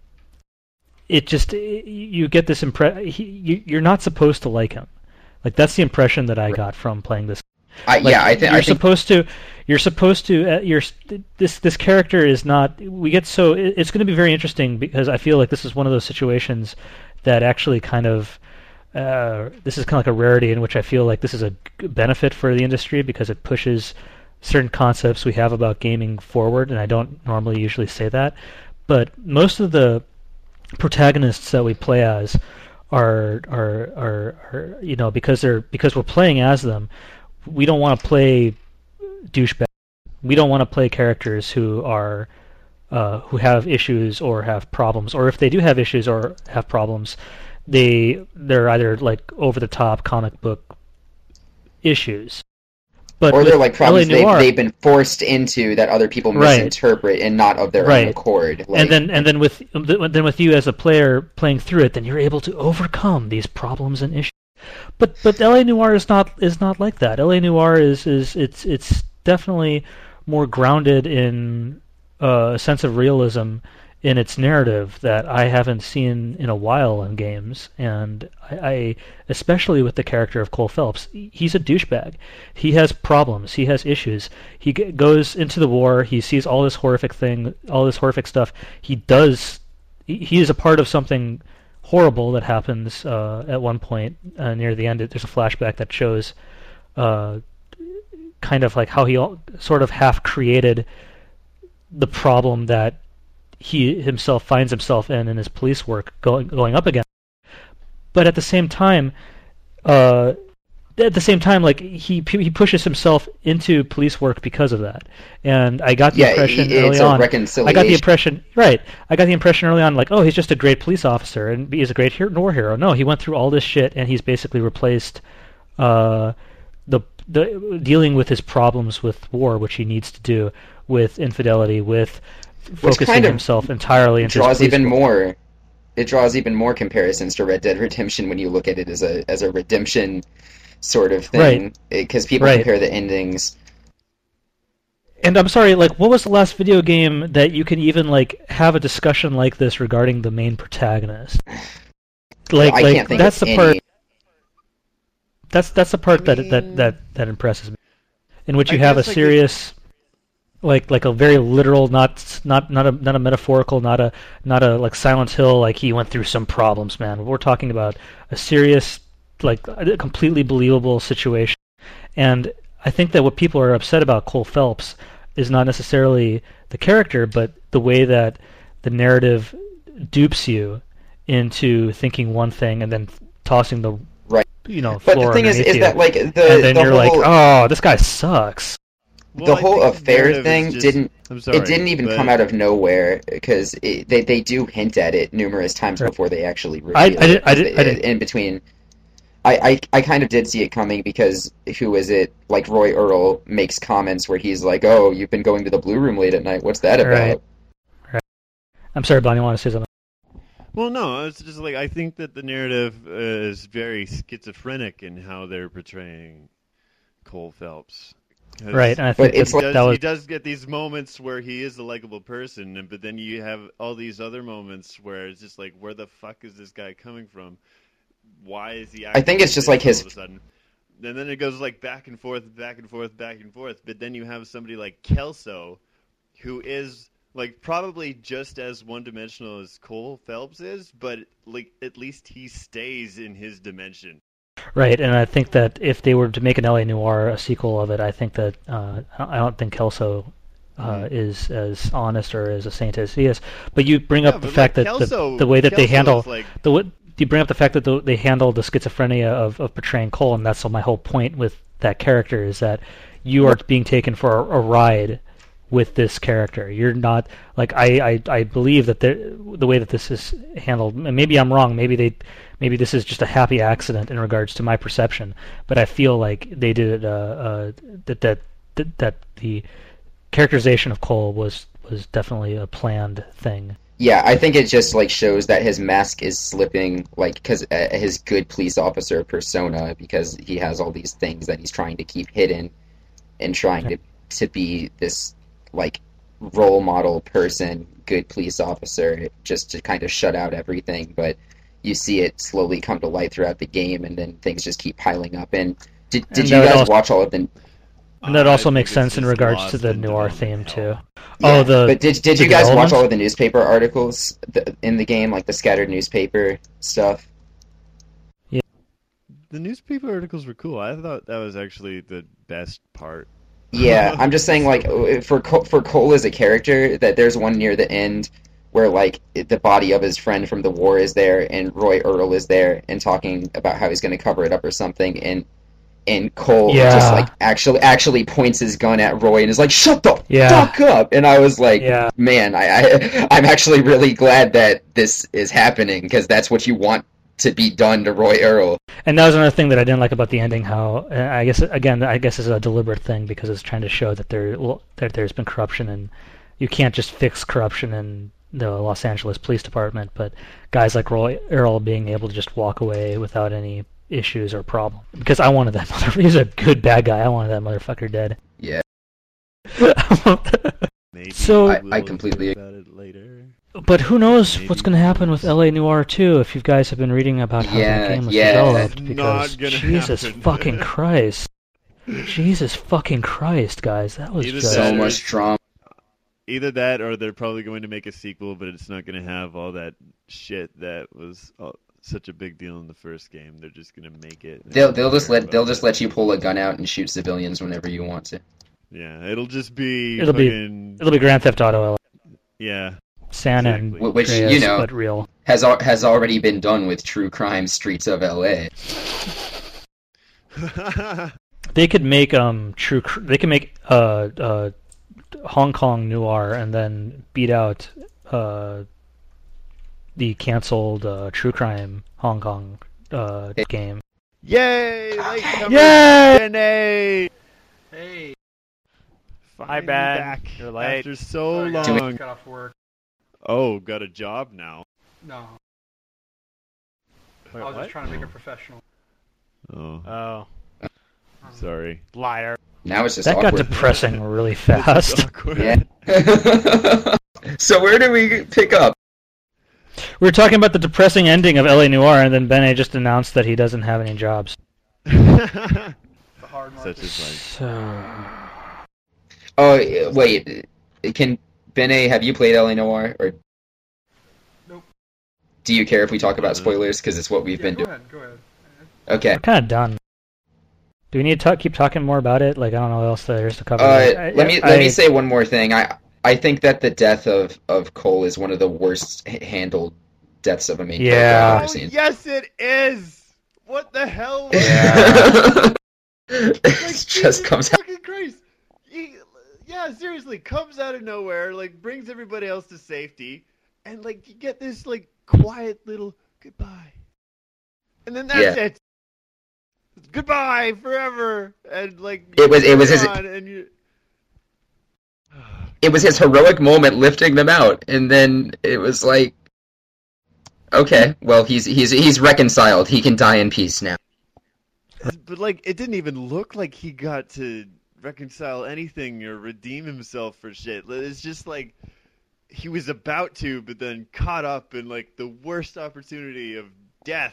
it just you get this impression you, you're not supposed to like him. Like that's the impression that I got from playing this. I, Like, yeah, I, th- you're I think supposed to. You're supposed to. Uh, you're this. This character is not. We get so. It, it's going to be very interesting because I feel like this is one of those situations that actually kind of. Uh, this is kind of like a rarity in which I feel like this is a g- benefit for the industry because it pushes certain concepts we have about gaming forward, and I don't normally usually say that, but most of the protagonists that we play as are are are, are you know because they're because we're playing as them. We don't want to play douchebags. We don't want to play characters who are uh, who have issues or have problems, or if they do have issues or have problems, they they're either like over the top comic book issues. But or they're with like problems L A they've, Noire, they've been forced into that other people Right. misinterpret and not of their Right. own accord. Like, and then and then with then with you as a player playing through it, then you're able to overcome these problems and issues. But but L A Noire is not is not like that. L A Noire is is it's it's definitely more grounded in uh, a sense of realism in its narrative that I haven't seen in a while in games, and I, I especially with the character of Cole Phelps, he's a douchebag. He has problems. He has issues. He g- goes into the war. He sees all this horrific thing, all this horrific stuff. He does. He, he is a part of something horrible that happens uh, at one point uh, near the end. There's a flashback that shows uh, kind of like how he all, sort of half created the problem that he himself finds himself in in his police work going going up again. But at the same time, uh, at the same time, like he he pushes himself into police work because of that. And I got the yeah, impression it- early it's a on. reconciliation. I got the impression, right? I got the impression early on, like, oh, he's just a great police officer and he's a great hero, war hero. No, he went through all this shit and he's basically replaced uh, the the dealing with his problems with war, which he needs to do, with infidelity, with focusing kind of himself entirely into his draws police even work. more. It draws even more comparisons to Red Dead Redemption when you look at it as a as a redemption sort of thing, because people Right. compare the endings. And I'm sorry, like, what was the last video game that you can even like have a discussion like this regarding the main protagonist? Like, I like can't think that's of the any. part. That's that's the part I that, that mean- that that impresses me, in which I you have a guess, like, serious, like like a very literal, not not not a not a metaphorical, not a not a like Silent Hill, like he went through some problems, man. We're talking about a serious, like a completely believable situation, and I think that what people are upset about Cole Phelps is not necessarily the character, but the way that the narrative dupes you into thinking one thing and then tossing the Right. you know But floor the thing is, underneath is you. that like the and then the you're whole like, oh, this guy sucks. Well, the I whole think the affair narrative is thing just- didn't I'm sorry, it didn't even but- come out of nowhere, because they they do hint at it numerous times Right. before they actually reveal I- I it. did- I did- I did- In between. I, I, I kind of did see it coming, because who is it? Like Roy Earl makes comments where he's like, "Oh, you've been going to the blue room late at night. What's that about?" Right. I'm sorry, Bonnie, you want to say something? Well, no, it's just like I think that the narrative uh, is very schizophrenic in how they're portraying Cole Phelps. 'Cause Right, and I But think it's that's, he, does, that was he does get these moments where he is a likable person, and- but then you have all these other moments where it's just like, where the fuck is this guy coming from? Why is he? I think it's just acting like his- all of a sudden? And then it goes like back and forth, back and forth, back and forth. But then you have somebody like Kelso, who is like probably just as one-dimensional as Cole Phelps is, but like at least he stays in his dimension. right, and I think that if they were to make an L A Noire, a sequel of it, I think that uh, I don't think Kelso uh, Mhm. is as honest or as a saint as he is. But you bring up Yeah, the but, fact like, that Kelso- the, the way that they Kelso handle is, like, the way, you bring up the fact that the, they handle the schizophrenia of, of portraying Cole, and that's my whole point with that character is that you are being taken for a, a ride with this character. You're not like I, I, I believe that the the way that this is handled. And maybe I'm wrong. Maybe they maybe this is just a happy accident in regards to my perception. But I feel like they did uh, uh, that that that that the characterization of Cole was was definitely a planned thing. Yeah, I think it just like shows that his mask is slipping, like because uh, his good police officer persona, because he has all these things that he's trying to keep hidden, and trying to to be this like role model person, good police officer, just to kind of shut out everything. But you see it slowly come to light throughout the game, and then things just keep piling up. And did did And you that guys also- watch all of the? And that I also think makes it's sense in just regards lost to the in noir development theme hell. too. Yeah, Oh, the but did did the you guys watch development? all of the newspaper articles th- in the game, like the scattered newspaper stuff? The newspaper articles were cool. I thought that was actually the best part. Yeah, I'm just saying, like, for Cole, for Cole as a character, that there's one near the end where, like, it- the body of his friend from the war is there, and Roy Earl is there, and talking about how he's going to cover it up or something, and and Cole Yeah. just, like, actually actually points his gun at Roy and is like, "Shut the Yeah. fuck up!" And I was like, Yeah. man, I, I I'm actually really glad that this is happening, because that's what you want to be done to Roy Earl. And that was another thing that I didn't like about the ending. How uh, I guess again, I guess it's a deliberate thing because it's trying to show that there well, that there's been corruption, and you can't just fix corruption in the Los Angeles Police Department. But guys like Roy Earl being able to just walk away without any issues or problem. Because I wanted that motherfucker. He's a good bad guy. I wanted that motherfucker dead. Yeah. Maybe So- we'll I- I completely- talk about it later. But who knows Maybe. what's going to happen with L A Noire two if you guys have been reading about how Yeah, that game was yeah. developed. It's Because not gonna Jesus happen. fucking Christ. Jesus fucking Christ, guys. That was Either just... So that or much it's- drama. Either that, or they're probably going to make a sequel, but it's not going to have all that shit that was uh, such a big deal in the first game. They're just going to make it. and They'll not they'll just care let about they'll just that. let you pull a gun out and shoot civilians whenever you want to. Yeah, it'll just be. It'll be- fucking, It'll be Grand Theft Auto L A. Yeah. San Exactly. and Which, Andreas, you know- but real. Has al- has already been done with True Crime Streets of L A. They could make um true. Cr- They could make uh uh Hong Kong noir and then beat out uh the canceled uh, True Crime Hong Kong uh game. Yay! Late coming Yay! Jenny! Hey, Finally Ben. back You're late. after so sorry, guys, Doing- long. got off work. Oh, got a job now. No, Wait, I was what? just trying to make it professional. Oh, Oh, Um, sorry. liar. Now it's just That got awkward. depressing really This is fast. awkward. Yeah. So where do we pick up? We were talking about the depressing ending of L A Noire, and then Benet just announced that he doesn't have any jobs. The hard market. Such is life. So... Oh wait, can Benet, have you played L A Noire, or Nope. do you care if we talk about spoilers? Because it's what we've Yeah, been go doing. ahead, go ahead. Okay. We're kind of done. Do we need to talk, keep talking more about it? Like, I don't know what else there is to cover. Uh, I- let me I- let me say one more thing. I I think that the death of, of Cole is one of the worst h- handled deaths of a main Yeah. character I've Oh, ever seen. yes, it is! What the hell? was Yeah. Like, it just Jesus comes out. fucking Christ. He, yeah, seriously, comes out of nowhere, like, brings everybody else to safety, and, like, you get this, like, quiet little goodbye. And then that's Yeah. it. Goodbye forever. And, like, It was- it was his- on and you... It was his heroic moment lifting them out, and then it was like, okay, well he's he's he's reconciled. He can die in peace now. But, like, it didn't even look like he got to reconcile anything or redeem himself for shit. It's just like he was about to, but then caught up in, like, the worst opportunity of death.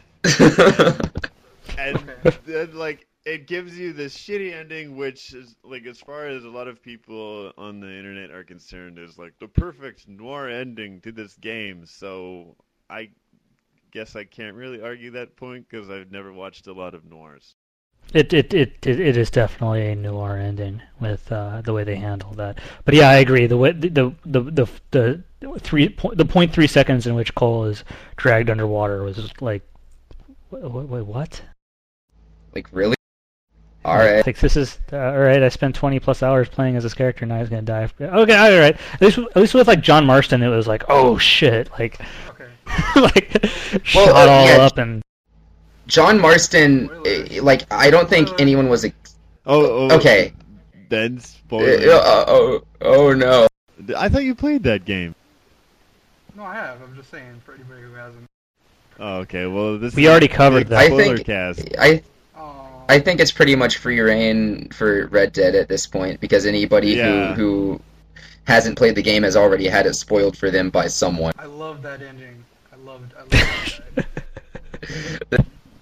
And Okay. then, like, it gives you this shitty ending, which is, like, as far as a lot of people on the internet are concerned, is, like, the perfect noir ending to this game. So I guess I can't really argue that point because I've never watched a lot of noirs. It it, it it it is definitely a noir ending with uh, the way they handle that. But yeah, I agree. The way the the the the, the three point the point three seconds in which Cole is dragged underwater was like, wait, wait what? Like really? All right. Like this is uh, all right. I spent twenty plus hours playing as this character. Now he's gonna die. Okay, all right. At least at least with like John Marston, it was like, oh shit, like Okay. like Well, shot uh, all yeah. up and John Marston, eh, like I don't think anyone was. ex- Oh, oh Okay. Then Uh, spoiler. uh, oh, oh no. I thought you played that game. No, I have. I'm just saying for anybody who hasn't. Oh, okay. Well, this We is already a covered big that. I spoiler think- cast. I Oh. I think it's pretty much free reign for Red Dead at this point because anybody Yeah. who who hasn't played the game has already had it spoiled for them by someone. I love that ending. I loved. I loved that.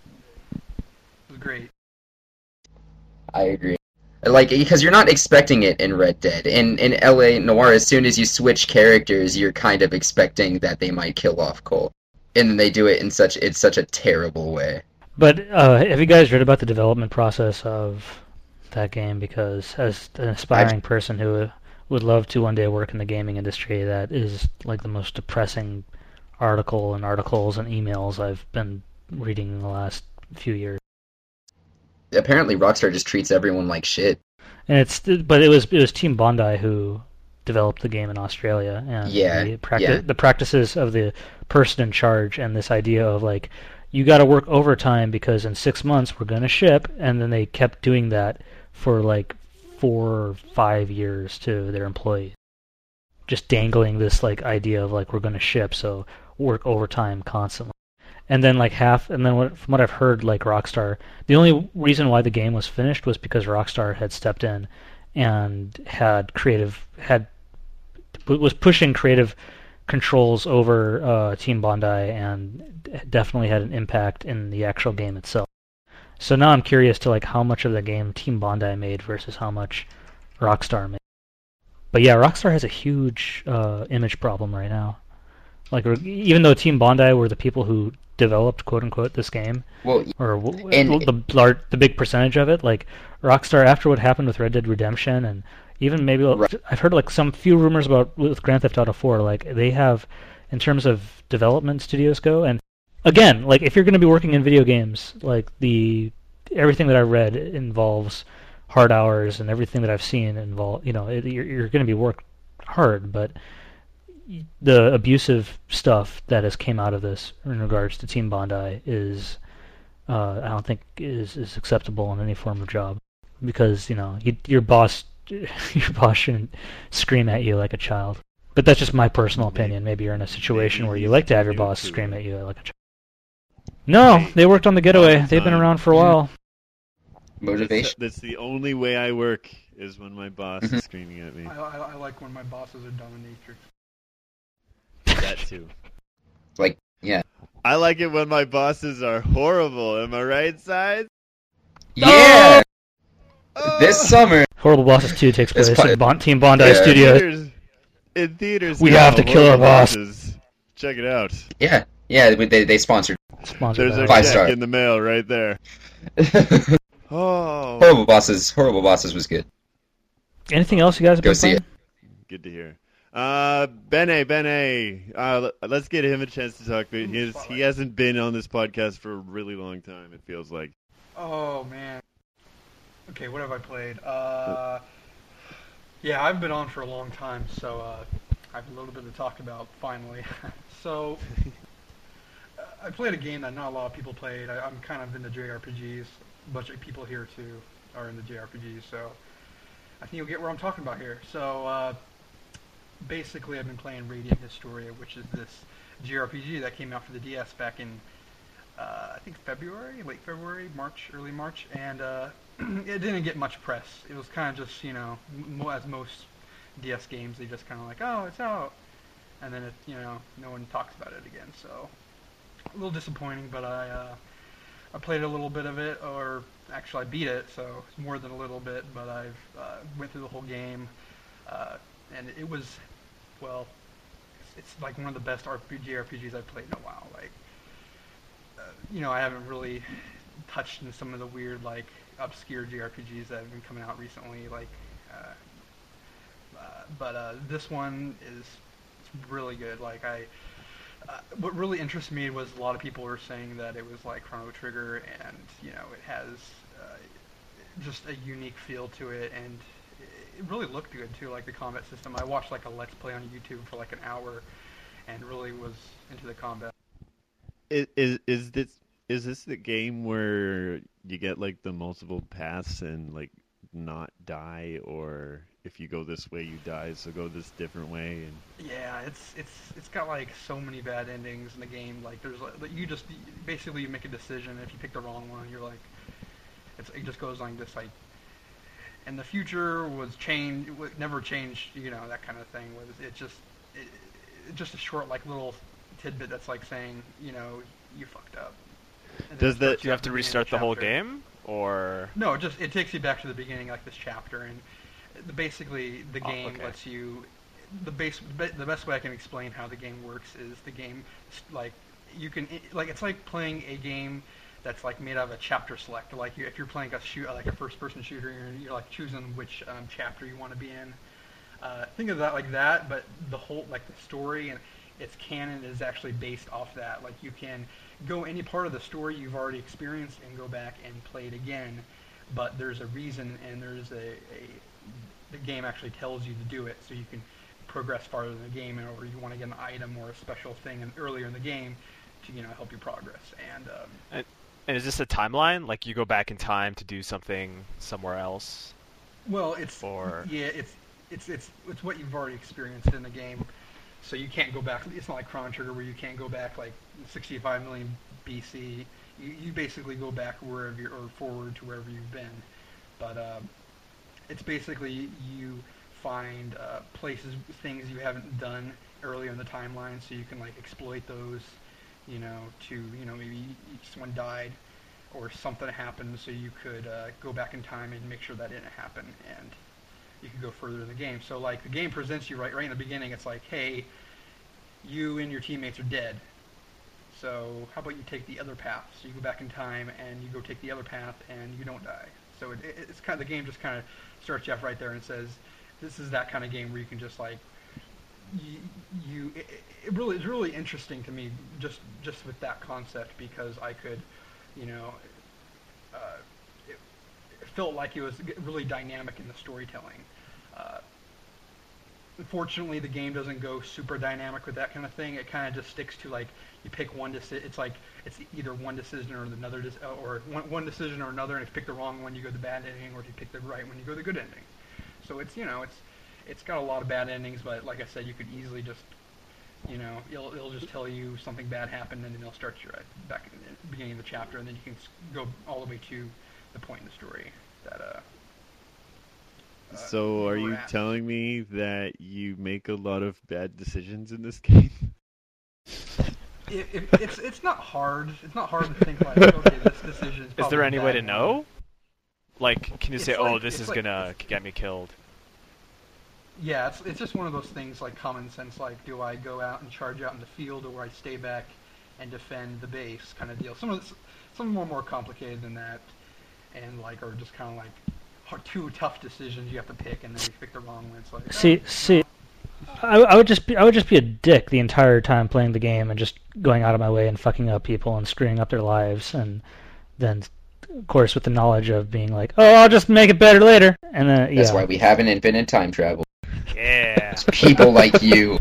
It was great. I agree. Like, because you're not expecting it in Red Dead. In in L A Noire, as soon as you switch characters, you're kind of expecting that they might kill off Cole, and then they do it in such it's such a terrible way. But uh, have you guys read about the development process of that game? Because as an aspiring person who would love to one day work in the gaming industry, that is like the most depressing article and articles and emails I've been reading in the last few years. Apparently, Rockstar just treats everyone like shit. And it's but it was it was Team Bondi who developed the game in Australia, and Yeah, the, practi- yeah. the practices of the person in charge and this idea of like you got to work overtime because in six months we're going to ship, and then they kept doing that for like four or five years to their employees, just dangling this like idea of like we're going to ship, so work overtime constantly. And then like half, and then what, from what I've heard, like Rockstar, the only reason why the game was finished was because Rockstar had stepped in and had creative had was pushing creative controls over uh, Team Bondi, and definitely had an impact in the actual game itself. So now I'm curious to like how much of the game Team Bondi made versus how much Rockstar made. But yeah, Rockstar has a huge uh, image problem right now. Like even though Team Bondi were the people who developed quote unquote this game, well, or and the large, the big percentage of it, like Rockstar after what happened with Red Dead Redemption, and even maybe right. I've heard like some few rumors about with Grand Theft Auto four, like they have in terms of development studios go, and again, like if you're going to be working in video games, like the everything that I read involves hard hours, and everything that I've seen involve you know it, you're, you're going to be worked hard, but the abusive stuff that has came out of this in regards to Team Bondi is uh, I don't think is, is acceptable in any form of job, because you know you, your boss your boss shouldn't scream at you like a child. But that's just my personal opinion. Maybe you're in a situation where you like to have your boss scream at you like a child. No, they worked on The Getaway. They've been around for a while. Motivation. That's, that's the only way I work, is when my boss Mm-hmm. is screaming at me. I, I, I like when my bosses are dominatrix. That too. Like, yeah. I like it when my bosses are horrible. Am I right, Sides? Yeah! Oh! This summer. Horrible Bosses two takes It's place part- at bon- Team Bondi Yeah. Studios. Theaters, in theaters, We now, have to kill our Horrible boss. Bosses. Check it out. Yeah, yeah, they, they sponsored. Sponsored There's by a Five check star. in the mail right there. Oh, Horrible Bosses, Horrible Bosses was good. Anything else you guys have Go been see playing? good to hear. Uh, Bene, Bene, uh, let's get him a chance to talk. He, has, he hasn't been on this podcast for a really long time, it feels like. Oh man. Okay, what have I played? Uh, yeah, I've been on for a long time, so uh, I have a little bit to talk about finally. so, uh, I played a game that not a lot of people played. I, I'm kind of into J R P Gs. A bunch of people here too are into J R P Gs, so I think you'll get what I'm talking about here. So, uh, basically, I've been playing Radiant Historia, which is this J R P G that came out for the D S back in Uh, I think February, late February, March, early March, and uh, it didn't get much press. It was kind of just, you know, m- as most D S games, they just kind of like, oh, it's out, and then it, you know, no one talks about it again. So a little disappointing, but I uh, I played a little bit of it, or actually I beat it, so it's more than a little bit. But I've uh, went through the whole game, uh, and it was, well, it's, it's like one of the best R P G R P Gs I've played in a while. Like. You know, I haven't really touched in some of the weird, like, obscure J R P Gs that have been coming out recently, like, uh, uh, but uh, this one is it's really good. Like, I, uh, what really interests me was a lot of people were saying that it was like Chrono Trigger, and, you know, it has uh, just a unique feel to it, and it really looked good, too, like the combat system. I watched, like, a Let's Play on YouTube for, like, an hour, and really was into the combat. Is, is is this is this the game where you get like the multiple paths and like not die, or if you go this way you die, so go this different way? And Yeah, it's it's it's got like so many bad endings in the game. Like there's like you just basically you make a decision. If you pick the wrong one, you're like, it's, it just goes like this like. And the future was changed, never changed. You know, that kind of thing. Was it just it, it, just a short like little tidbit that's like saying, you know, you fucked up. And then Does it that- starts Do you have at to the beginning of restart the whole chapter. game, or No, it just it takes you back to the beginning, like this chapter, and the, basically the Oh, game okay. lets you. The base, the best way I can explain how the game works is the game, like you can, like it's like playing a game that's like made out of a chapter select. Like you, if you're playing a shoot, like a first-person shooter, you're, you're like choosing which um, chapter you want to be in. Uh, think of that like that, but the whole like the story and its canon is actually based off that. Like you can go any part of the story you've already experienced and go back and play it again, but there's a reason and there's a, a the game actually tells you to do it, so you can progress farther in the game, or you want to get an item or a special thing in, earlier in the game to you know help you progress. And um, And, and is this a timeline? Like you go back in time to do something somewhere else? well, it's Or- yeah, it's it's it's it's what you've already experienced in the game, so you can't go back. It's not like Chrono Trigger where you can't go back like sixty-five million B C. You, you basically go back wherever you or forward to wherever you've been, but um, it's basically you find uh, places, things you haven't done earlier in the timeline, so you can like exploit those, you know, to you know maybe someone died or something happened, so you could uh, go back in time and make sure that didn't happen, and you could go further in the game. So like the game presents you right right in the beginning. It's like, hey, you and your teammates are dead. So how about you take the other path? So you go back in time and you go take the other path and you don't die. So it, it, it's kind of, the game just kind of starts you off right there and says, this is that kind of game where you can just like, you, you it, it really it's really interesting to me just just with that concept, because I could, you know, uh, it, it felt like it was really dynamic in the storytelling. Uh, Unfortunately, the game doesn't go super dynamic with that kind of thing. It kind of just sticks to like you pick one decision. It's like it's either one decision or another, de- or one, one decision or another. And if you pick the wrong one, you go the bad ending, or if you pick the right one, you go the good ending. So it's you know it's it's got a lot of bad endings, but like I said, you could easily just you know it'll it'll just tell you something bad happened, and then it'll start you right back in the beginning of the chapter, and then you can go all the way to the point in the story that uh. Uh, So are we're you at. telling me that you make a lot of bad decisions in this game? It, it, it's it's not hard. It's not hard to think like, okay, this decision is Is probably there any a way bad to one. know? Like, can you It's say, like- "Oh, this it's is like- gonna get me killed"? Yeah, it's it's just one of those things like common sense. Like, do I go out and charge out in the field, or I stay back and defend the base, kind of deal. Some of the, some of them are more complicated than that, and like are just kind of like hard, two tough decisions you have to pick, and then you pick the wrong one. It's like See, oh, see, no. I, I would just be, I would just be a dick the entire time playing the game and just going out of my way and fucking up people and screwing up their lives, and then, of course, with the knowledge of being like, oh, I'll just make it better later, and then That's yeah. why we have an infinite time travel. Yeah. It's people like you.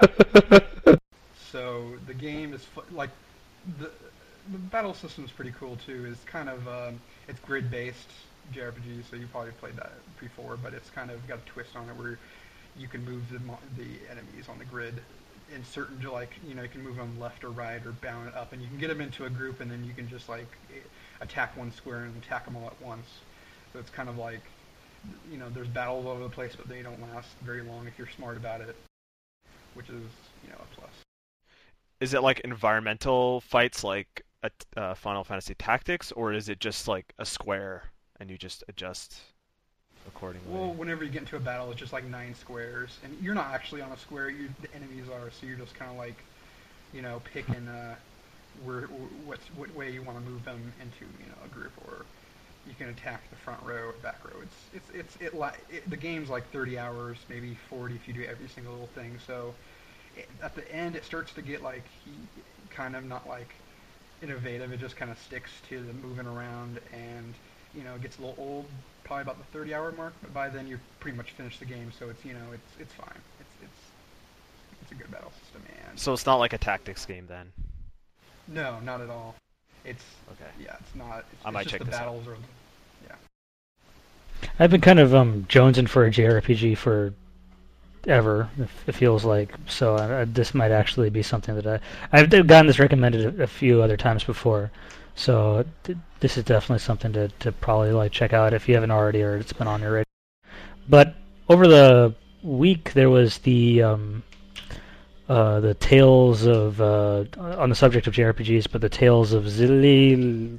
So the game is fu- like the the battle system is pretty cool too. It's kind of um, it's grid based J R P G, so you probably played that before, but it's kind of got a twist on it where you can move the mo- the enemies on the grid in certain like you know you can move them left or right or down and up, and you can get them into a group, and then you can just like attack one square and attack them all at once. So it's kind of like you know there's battles all over the place, but they don't last very long if you're smart about it, which is you know a plus. Is it like environmental fights, like a, uh, Final Fantasy Tactics, or is it just like a square and you just adjust accordingly? Well, whenever you get into a battle, it's just like nine squares, and you're not actually on a square. You, the enemies are, so you're just kind of like, you know, picking uh, where what's what way you want to move them into, you know, a group, or you can attack the front row or back row. It's it's it's it, li- it the game's like thirty hours, maybe forty if you do every single little thing. So it, at the end, it starts to get like kind of not like innovative. It just kind of sticks to the moving around, and you know, it gets a little old. Probably about the thirty hour mark, but by then you've pretty much finished the game, so it's you know it's it's fine. It's it's it's a good battle system, and So it's not like a tactics game then. no, not at all. It's Okay. yeah, it's not. It's, I it's might just check the this out. battles are yeah. I've been kind of um jonesing for a J R P G for ever. It, it feels like so. Uh, this might actually be something that I I've gotten this recommended a, a few other times before. So th- this is definitely something to, to probably like check out if you haven't already or it's been on your radar. But over the week there was the um, uh, the Tales of uh, on the subject of J R P Gs, but the Tales of Zilli,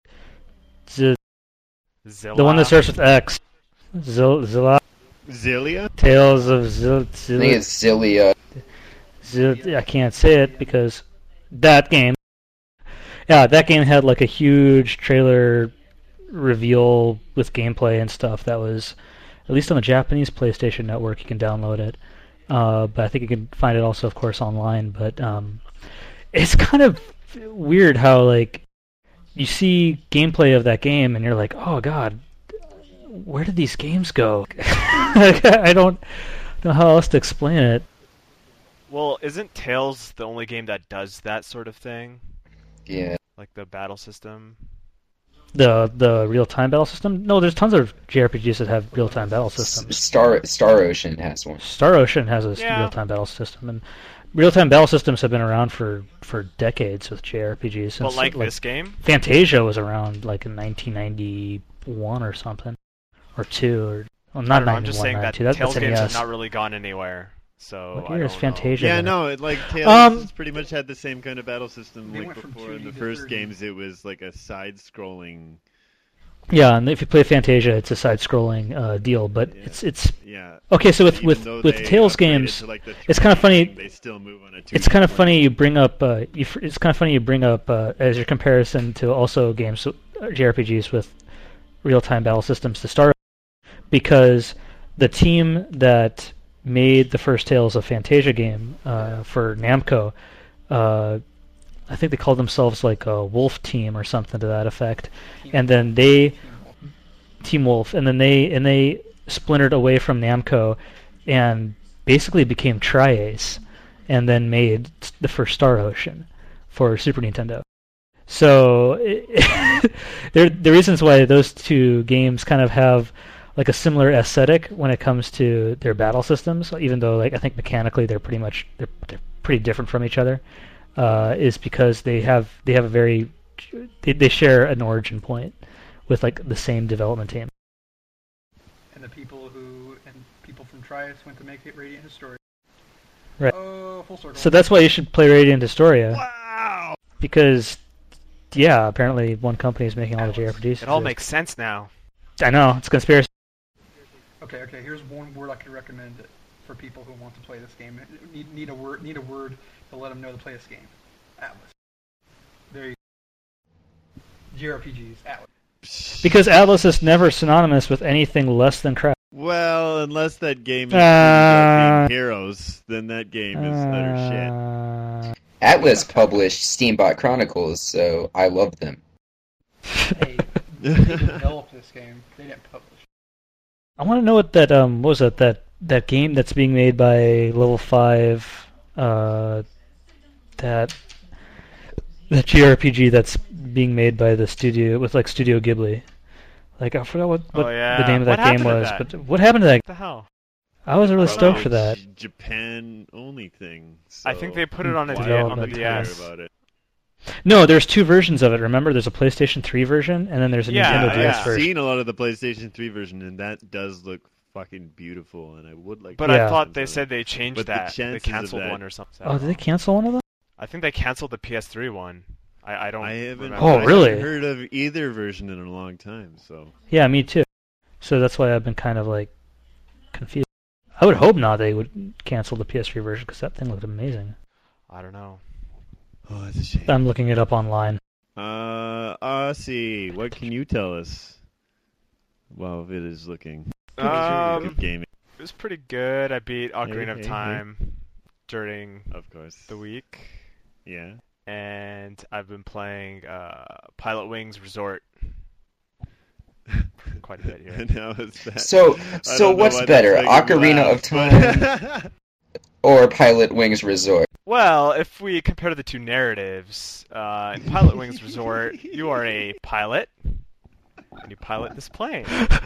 Z- Zilla. the one that starts with X, Zil, Zilla, Zillia? Tales of Zil, I think Zil, it's Zillia. Zil, I can't say it because that game. Yeah, that game had like a huge trailer reveal with gameplay and stuff that was, at least on the Japanese PlayStation Network, you can download it. Uh, but I think you can find it also, of course, online. But um, it's kind of weird how like you see gameplay of that game and you're like, oh god, where did these games go? I don't know how else to explain it. Well, isn't Tales the only game that does that sort of thing? Yeah. Like the battle system? The the real time battle system? No, there's tons of J R P Gs that have real time battle systems. Star Star Ocean has one. Star Ocean has a Yeah. real time battle system, and real time battle systems have been around for, for decades with J R P Gs. Since, But like, this game? Fantasia was around like in nineteen ninety-one or something, or two, or well, I not don't know, I'm just saying that ninety-two. That, Tales that's games N E have S. not really gone anywhere. So What I year is don't know. Fantasia? Yeah, then? no, it, like Tales Um, has pretty much had the same kind of battle system. They Like went from before two in D the to first thirty. games, it was like a side-scrolling. Yeah, and if you play Fantasia, it's a side-scrolling uh, deal, but Yeah. it's it's Yeah. okay. So with Even with though with they Tales upgraded games, to, like, the it's kinda funny- three D thing, They still move on a two D it's kind of plane. funny you bring up. Uh, you, fr- it's kind of funny you bring up uh, as your comparison to also games uh, J R P Gs with real-time battle systems to start, because the team that made the first Tales of Fantasia game uh, for Namco, uh, I think they called themselves like a Wolf Team or something to that effect, and then they Team Wolf, and then they and they splintered away from Namco, and basically became Tri-Ace, and then made the first Star Ocean for Super Nintendo. So there the reasons why those two games kind of have like a similar aesthetic when it comes to their battle systems, even though like I think mechanically they're pretty much they're, they're pretty different from each other, uh, is because they have they have a very they, they share an origin point with like the same development team. And the people who and people from Trias went to make it Radiant Historia. Right. Oh, full circle. So that's why you should play Radiant Historia, Wow. because yeah, apparently one company is making all the J R P Gs. It all makes sense now. I know it's conspiracy. Okay, okay. Here's one word I could recommend it for people who want to play this game. Need need a word need a word to let them know to play this game. Atlas. There you go. J R P Gs. Atlas. Because Atlas is never synonymous with anything less than crap. Well, unless that game is Uh, Game Heroes, then that game is utter Uh, Atlas published Steambot Chronicles, so I love them. Hey, they shit. developed this game. They didn't publish. I want to know what that um what was that that that game that's being made by Level Five, uh, that that J R P G that's being made by the studio with like Studio Ghibli. Like I forgot what, what Oh, yeah. the name of What that game happened to was, that? but what happened to that? What the hell? I was really Probably stoked for a that. J- Japan only thing. I think they so put it on a why D- on would the they D care S. about it? No, there's two versions of it. Remember, there's a PlayStation three version, and then there's a Yeah, Nintendo D S yeah. I've version. seen a lot of the PlayStation three version, and that does look fucking beautiful, and I would like. But to Yeah. I thought they something. said they changed But the that. They chances of canceled that- one or something. Oh, did they cancel one of them? I think they canceled the P S three one. I, I don't. I haven't. remember. Oh, I really? haven't heard of either version in a long time. So Yeah, me too. So that's why I've been kind of like confused. I would hope not. They would cancel the P S three version because that thing looked amazing. I don't know. oh, that's a shame. I'm looking it up online. Uh, Aussie, what can you tell us? Well, it is looking Um, good gaming, It was pretty good. I beat Ocarina Hey, of hey, hey. Time during of course. the week, Yeah. and I've been playing uh, Pilot Wings Resort quite a bit here. And how is that? So, I so don't know what's why better, that's making me Ocarina of laugh, Time or Pilot Wings Resort? Well, if we compare the two narratives, uh, in Pilot Wings Resort, you are a pilot, and you pilot this plane,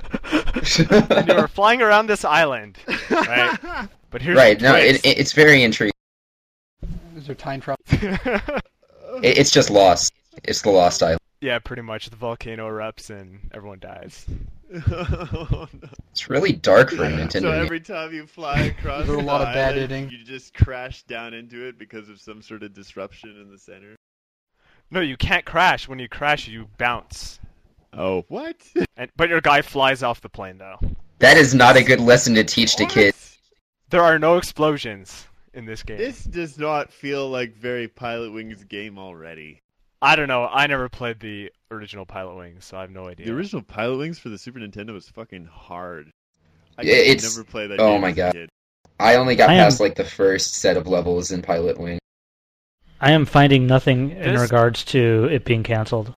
and you are flying around this island, right? But here's Right. the No, it, twist. it, it's very intriguing. Is there time travel? It, it's just Lost. It's the Lost Island. Yeah, pretty much. The volcano erupts and everyone dies. Oh, no. It's really dark for a So Nintendo game. every time you fly across There's a the lot of bad island, editing. you just crash down into it because of some sort of disruption in the center. No, you can't crash. When you crash, you bounce. Oh, what? And but your guy flies off the plane, though. That is not a good lesson to teach to What? kids. There are no explosions in this game. This does not feel like very Pilot Wings game already. I don't know. I never played the original Pilot Wings, so I have no idea. The original Pilot Wings for the Super Nintendo was fucking hard. I Yeah, could it's- never play that oh game my as a God. kid. I only got I am- past like the first set of levels in Pilot Wing. I am finding nothing in This- regards to it being canceled.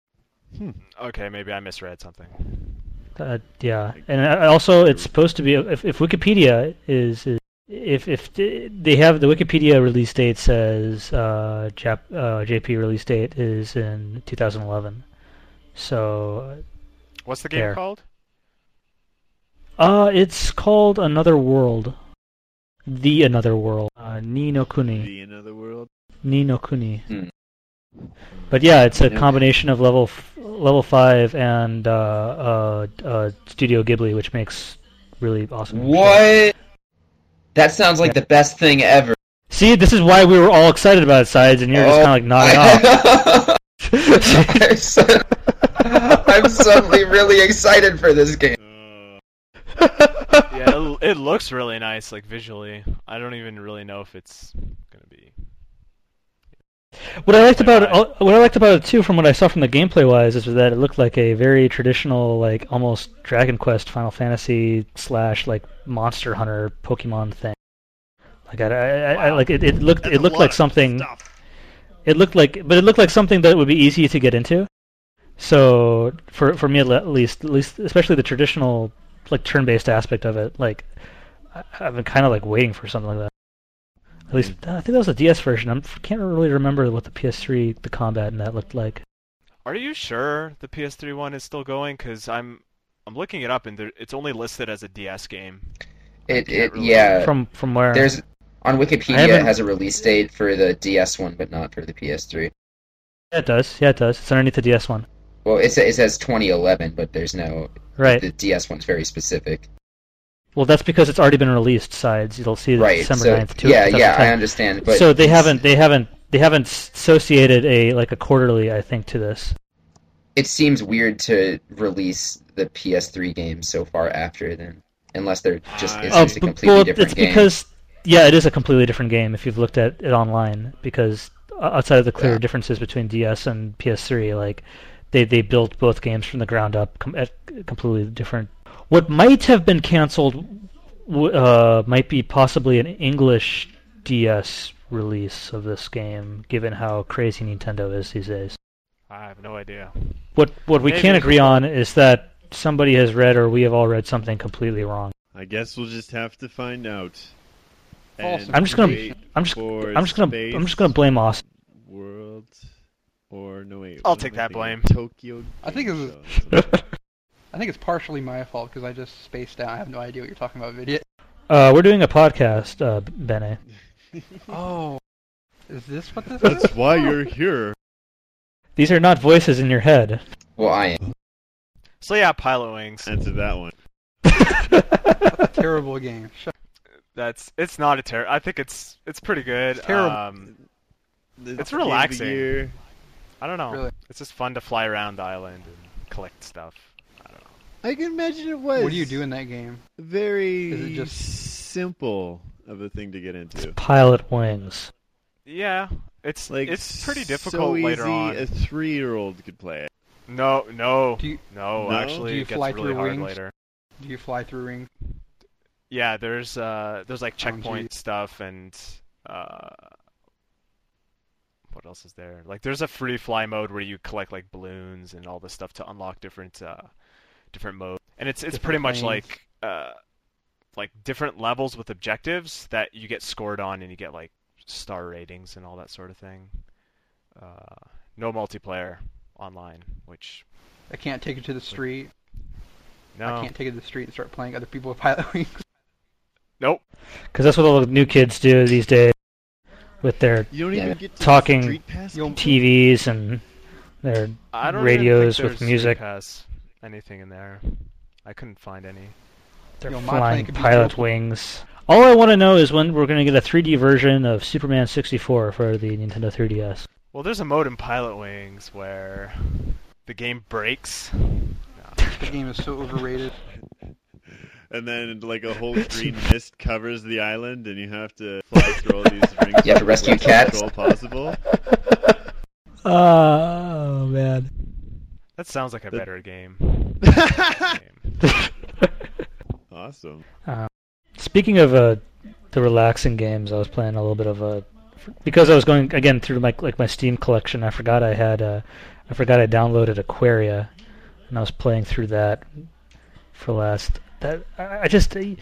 Okay, maybe I misread something. Uh, yeah, and uh, also it's supposed to be if, if Wikipedia is, is if if they have the Wikipedia release date says uh, Jap, uh, J P release date is in two thousand eleven. So What's the game there. called? Uh, it's called Another World. The Another World. Uh, Ni no Kuni. The another world. Ni no Kuni. Hmm. But yeah, it's a Okay. combination of level f- level five and uh, uh, uh, Studio Ghibli, which makes really awesome. shows. What? That sounds like the best thing ever. See, this is why we were all excited about it, Sides, and you're just Oh, kind of like nodding off. I'm, so- I'm suddenly really excited for this game. Uh, Yeah, it, it looks really nice, like visually. I don't even really know if it's gonna be. What I liked about it, what I liked about it too, from what I saw from the gameplay wise, is that it looked like a very traditional, like almost Dragon Quest, Final Fantasy slash like Monster Hunter Pokemon thing. Like I, I, I Wow. like it. It looked that's it a looked lot like of something. stuff. It looked like, but it looked like something that would be easy to get into. So for for me at least, at least especially the traditional like turn-based aspect of it, like I- I've been kind of like waiting for something like that. At least I think that was the D S version. I can't really remember what the P S three the combat in that looked like. Are you sure the P S three one is still going? Because I'm I'm looking it up and there, it's only listed as a D S game. I It, can't it really- yeah. From from where? There's on I Wikipedia haven't- it has a release date for the D S one, but not for the P S three. Yeah, it does. Yeah, it does. It's underneath the D S one. Well, it, sa- it says twenty eleven, but there's no. Right. The D S one's very specific. Well, that's because it's already been released. Sides, you'll see that Right. December So ninth. yeah, yeah, I twenty ten. understand. But So they it's- haven't they haven't they haven't associated a like a quarterly, I think, to this. It seems weird to release the P S three game so far after then, unless they're just it's Uh, just a b- completely well, different it's game. because yeah, it is a completely different game if you've looked at it online. Because o- outside of the clear Yeah. differences between D S and P S three, like they they built both games from the ground up, com- at completely different. What might have been canceled w- uh, might be possibly an English D S release of this game, given how crazy Nintendo is these days. I have no idea. What what we Maybe. can agree on is that somebody has read or we have all read something completely wrong. I guess we'll just have to find out. False And I'm just gonna- wait I'm just for I'm just gonna Space I'm just gonna blame Austin. World or no wait. I'll what take am I that thinking? blame. Tokyo. I think Game it was- Show or something. I think it's partially my fault because I just spaced out. I have no idea what you're talking about, video. Uh, we're doing a podcast, uh, Bene. Oh, is this what this is? That's why you're here. These are not voices in your head. Well, I am. So yeah, Pilot Wings. Answer that one. That's a terrible game. Shut That's it's not a terrible. I think it's it's pretty good. terrible. Um, The It's game of the relaxing. year. I don't know. Really? It's just fun to fly around the island and collect stuff. I don't know. I can imagine it was. What do you do in that game? Very Is it just- simple of a thing to get into. Pilot Wings. Yeah, it's Like it's pretty so difficult later easy on. a three-year-old could play it. No, no, Do you no. No? Actually, Do you it gets fly really through hard wings? later. do you fly through rings? Yeah, there's uh there's like Oh, checkpoint geez. stuff and uh what else is there? Like there's a free fly mode where you collect like balloons and all this stuff to unlock different uh different modes. And it's it's Different pretty much planes. like uh like different levels with objectives that you get scored on and you get like star ratings and all that sort of thing. Uh no multiplayer online, which I can't take it to the street. no. I can't take it to the street and start playing other people with Pilot Wings. Nope. Because that's what all the new kids do these days with their You don't Yeah. even get to Talking- street pass. You'll- T Vs and their I don't radios even with think there's music. Street Pass anything in there. I couldn't find any. their Yo, my plane flying could be pilot total- wings. All I want to know is when we're going to get a three D version of Superman sixty-four for the Nintendo three D S. Well, there's a mode in Pilot Wings where the game breaks. The game is so overrated. And then like a whole green mist covers the island, and you have to fly through all these rings. You have to rescue with cats. control possible. Oh man. That sounds like a The- better game. Awesome. Speaking of uh, the relaxing games, I was playing a little bit of a because I was going again through my like my Steam collection. I forgot I had uh, I forgot I downloaded Aquaria, and I was playing through that for last. That I I just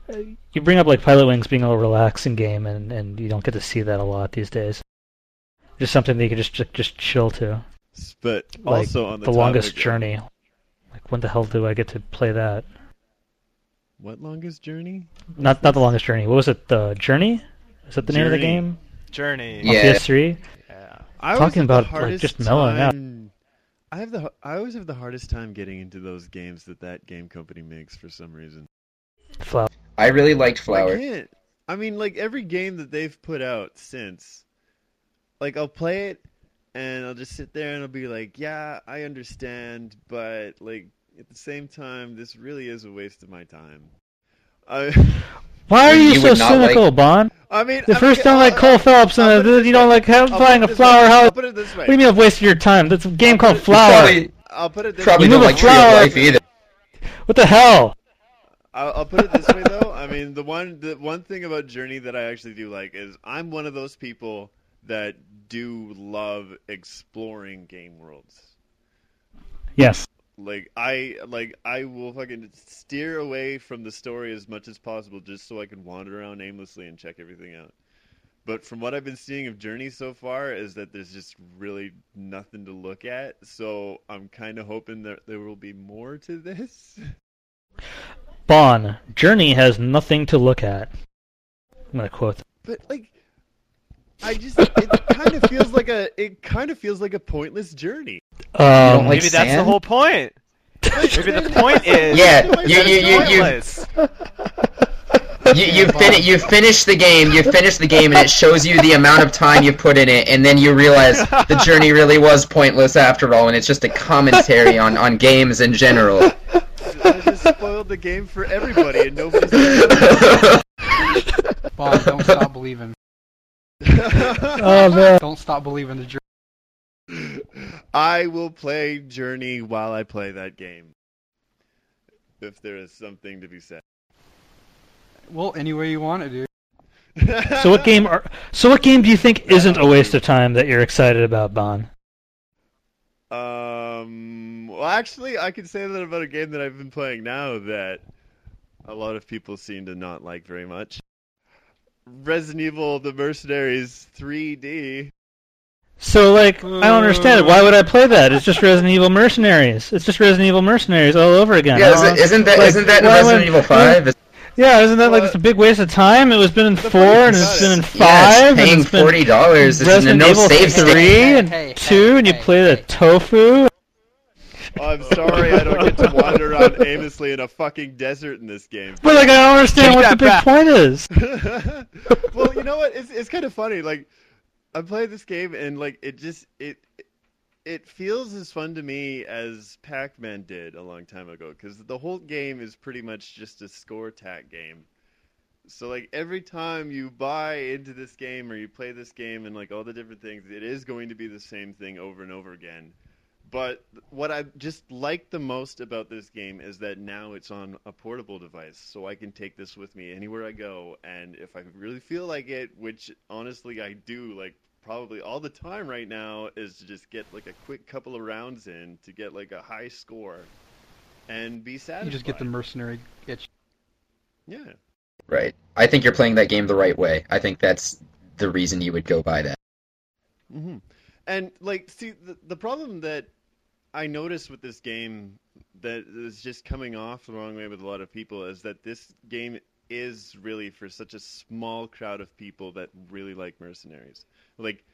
you bring up like Pilot Wings being a relaxing game, and, and you don't get to see that a lot these days. Just something that you can just just, just chill to. But Like also on the, the longest topic of- journey. Like when the hell do I get to play that? What longest journey? Not not the longest journey. What was it? The Journey? Is that the name of the Journey. game? Journey. Yeah. On P S three? Yeah. I Talking always have the about, like, hardest just mellowing out. time- I have the I always have the hardest time getting into those games that that game company makes for some reason. Flower. I really liked I Flower. can't. I mean, like every game that they've put out since, like I'll play it and I'll just sit there and I'll be like, yeah, I understand, but like at the same time, this really is a waste of my time. I, Why are you, You so would not cynical, like- Bon? I mean, The I first mean, time I'll- like Cole Phelps, I'll and put it uh, this you don't way. like have, I'll flying put a it this flower. way. How? I'll What put it this way. do you mean I've wasted your time? That's a game called You Flower. probably, I'll put it this probably way. You don't move a like Tree of flower. Life either. What the hell? I'll, I'll put it this way though. I mean, the one the one thing about Journey that I actually do like is I'm one of those people that do love exploring game worlds. Yes. Like I like I will fucking steer away from the story as much as possible just so I can wander around aimlessly and check everything out. But from what I've been seeing of Journey so far is that there's just really nothing to look at. So I'm kind of hoping that there will be more to this. Bon, Journey has nothing to look at. I'm gonna quote. But like, I just it kind of feels like a it kind of feels like a pointless journey. Um, like Maybe that's the sand? whole point. Maybe the point is Yeah, It's you you you you pointless. you, you, fin- you finish the game. You finish the game, and it shows you the amount of time you put in it, and then you realize the journey really was pointless after all, and it's just a commentary on, on games in general. I just spoiled the game for everybody, and nobody's. Bob, don't stop believing. oh man. Don't stop believing the journey. I will play Journey while I play that game. If there is something to be said. Well, any way you want it, dude. So what game are? So what game do you think isn't a waste of time that you're excited about, Bon? Um. Well, actually, I can say that about a game that I've been playing now that a lot of people seem to not like very much. Resident Evil: The Mercenaries three D. So like, I don't understand it. Why would I play that? It's just Resident Evil Mercenaries. It's just Resident Evil Mercenaries all over again. Yeah, I don't isn't, isn't that like, isn't that in why Resident would- Evil Five? Yeah, isn't that like Well, just a big waste of time? It was been in the four, funny and thing it's about been it- in Yeah, five, it's and paying it's been forty dollars. There's Resident no Evil save state. three and Hey, two, hey, and you hey, play the hey. tofu. Oh, I'm sorry, I don't get to wander around aimlessly in a fucking desert in this game. But like, I don't understand Take what the that big back. point is. Well, you know what? It's it's kind of funny. Like, I played this game and like it just it it feels as fun to me as Pac-Man did a long time ago because the whole game is pretty much just a score tack game. So like every time you buy into this game or you play this game and like all the different things, it is going to be the same thing over and over again. But what I just like the most about this game is that now it's on a portable device, so I can take this with me anywhere I go. And if I really feel like it, which honestly I do, like probably all the time right now, is to just get like a quick couple of rounds in to get like a high score and be satisfied. You just get the mercenary itch. Yeah. Right. I think you're playing that game the right way. I think that's the reason you would go buy that. hmm And like, see, the the problem that I noticed with this game that is just coming off the wrong way with a lot of people is that this game is really for such a small crowd of people that really like Mercenaries. Like,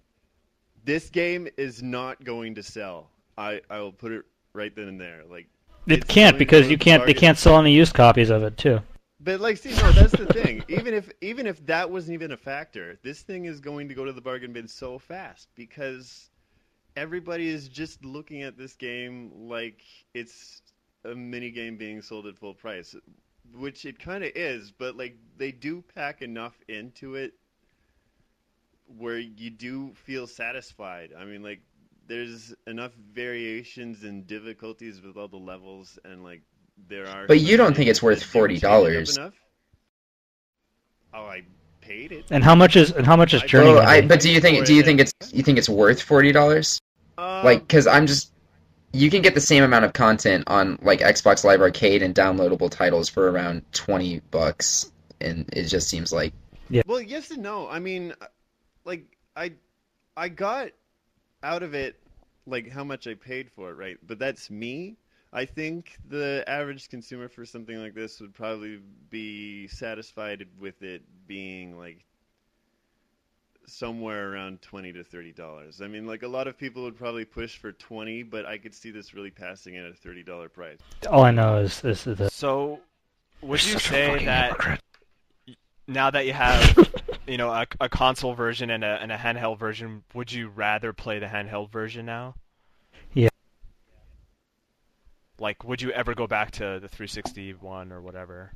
this game is not going to sell. I I will put it right then and there. Like, It it's can't going because to you can't. They target- can't sell any used copies of it too. But like, see, no, that's the thing. Even if even if that wasn't even a factor, this thing is going to go to the bargain bin so fast because everybody is just looking at this game like it's a mini game being sold at full price, which it kind of is. But like, they do pack enough into it where you do feel satisfied. I mean, like, there's enough variations and difficulties with all the levels and like. There are But you don't think things it's worth that do forty change it up dollars. enough. Oh, I paid it. And how much is and how much is I- Journey? Well, gonna I, be? but do you think do you think it's you think it's worth forty dollars? Um, Like, because I'm just you can get the same amount of content on like Xbox Live Arcade and downloadable titles for around twenty bucks, and it just seems like Well, yes and no. I mean, like I, I got out of it like how much I paid for it, right? But that's me. I think the average consumer for something like this would probably be satisfied with it being like somewhere around twenty to thirty dollars. I mean, like a lot of people would probably push for twenty, but I could see this really passing at a thirty dollar price. All I know is is the So, would you Such a say fucking that hypocrite. now that you have, you know, a, a console version and a and a handheld version, would you rather play the handheld version now? Yeah. Like, would you ever go back to the three sixty-one or whatever?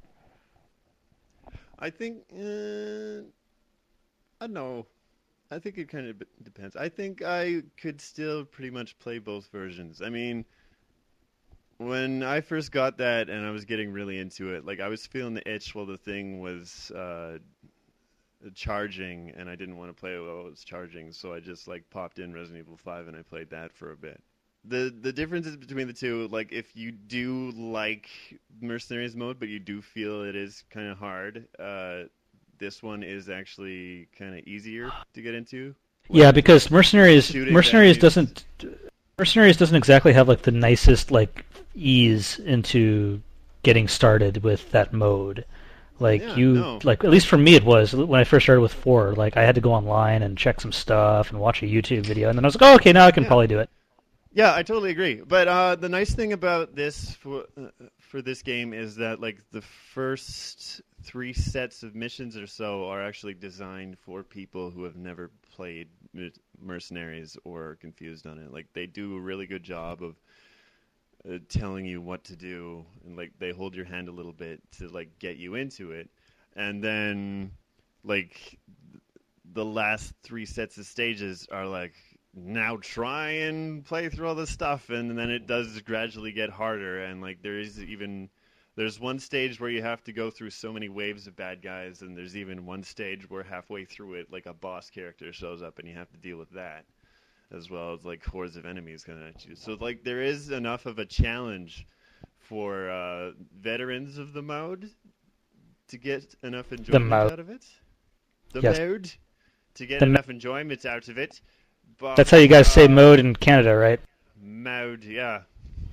I think, uh, I don't know. I think it kind of depends. I think I could still pretty much play both versions. I mean, when I first got that and I was getting really into it, like I was feeling the itch while the thing was uh, charging, and I didn't want to play it while it was charging, so I just like popped in Resident Evil five and I played that for a bit. The the differences between the two, like if you do like Mercenaries mode, but you do feel it is kind of hard, uh, this one is actually kind of easier to get into. Yeah, because Mercenaries Shooting Mercenaries values. doesn't Mercenaries doesn't exactly have like the nicest like ease into getting started with that mode. Like Yeah, you no. like at least for me it was when I first started with four, like I had to go online and check some stuff and watch a YouTube video, and then I was like, "Oh, okay, now I can Yeah. probably do it." Yeah, I totally agree. But uh, the nice thing about this for uh, for this game is that like the first three sets of missions or so are actually designed for people who have never played Mercenaries or are confused on it. Like they do a really good job of uh, telling you what to do, and like they hold your hand a little bit to like get you into it, and then like the last three sets of stages are like, now try and play through all this stuff, and then it does gradually get harder, and like there is even there's one stage where you have to go through so many waves of bad guys, and there's even one stage where halfway through it like a boss character shows up and you have to deal with that, as well as like hordes of enemies coming at you. So like there is enough of a challenge for uh, veterans of the mode to get enough enjoyment mode. out of it. The Yes. mode to get The mo- enough enjoyment out of it. But, That's how you guys say uh, mode in Canada, right? Mode, yeah.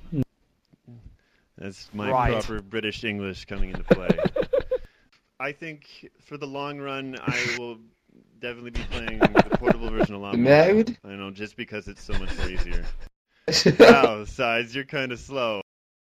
That's my Right. proper British English coming into play. I think for the long run, I will definitely be playing the portable version a lot more. Mode? I know, just because it's so much more easier. Wow, Size, you're kind of slow.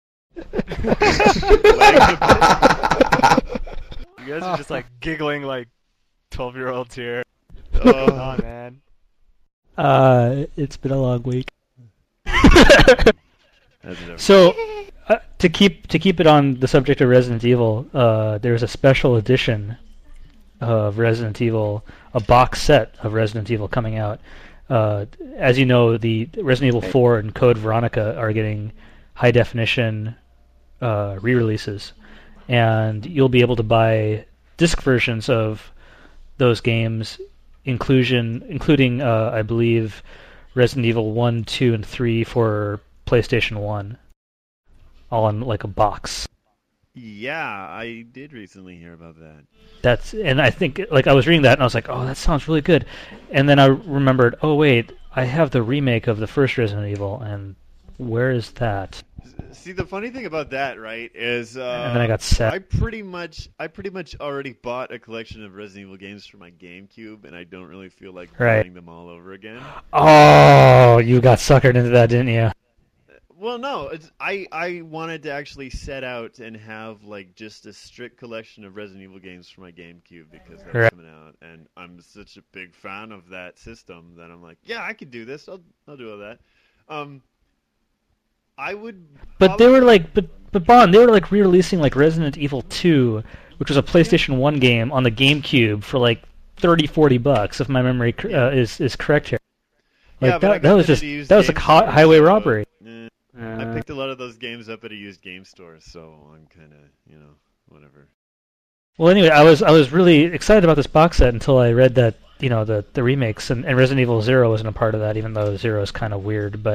You guys are just like giggling like twelve-year-olds here. Oh, Oh man. Uh, it's been a long week. that's enough. So, uh, to keep to keep it on the subject of Resident Evil, uh, there's a special edition of Resident Evil, a box set of Resident Evil coming out. Uh, as you know, the Resident Evil four and Code Veronica are getting high definition uh, re-releases, and you'll be able to buy disc versions of those games, inclusion including uh, I believe Resident Evil one, two, and three for PlayStation one, all in like a box. Yeah, I did recently hear about that. That's and I think like I was reading that and I was like, oh, that sounds really good, and then I remembered, oh wait, I have the remake of the first Resident Evil, and where is that? See, the funny thing about that, right, is uh, And then I got sad. I pretty much, I pretty much already bought a collection of Resident Evil games for my GameCube, and I don't really feel like Right. buying them all over again. Oh, you got suckered into that, didn't you? Well, no, it's, I I wanted to actually set out and have like just a strict collection of Resident Evil games for my GameCube because that's Right. coming out, and I'm such a big fan of that system that I'm like, yeah, I could do this. I'll I'll do all that. Um, I would. But they probably- were like, but but Bond, they were like re-releasing like Resident Evil two, which was a PlayStation one game on the GameCube for like thirty, forty bucks, if my memory cor- uh, is is correct here. Like Yeah, but I that, got that was them at just a used that was like game hi- store, highway so, robbery. eh, I Uh, picked a lot of those games up at a used game store, so I'm kind of, you know, whatever. Well, anyway, I was I was really excited about this box set until I read that you know the the remakes and, and Resident Evil Zero wasn't a part of that, even though Zero is kind of weird. But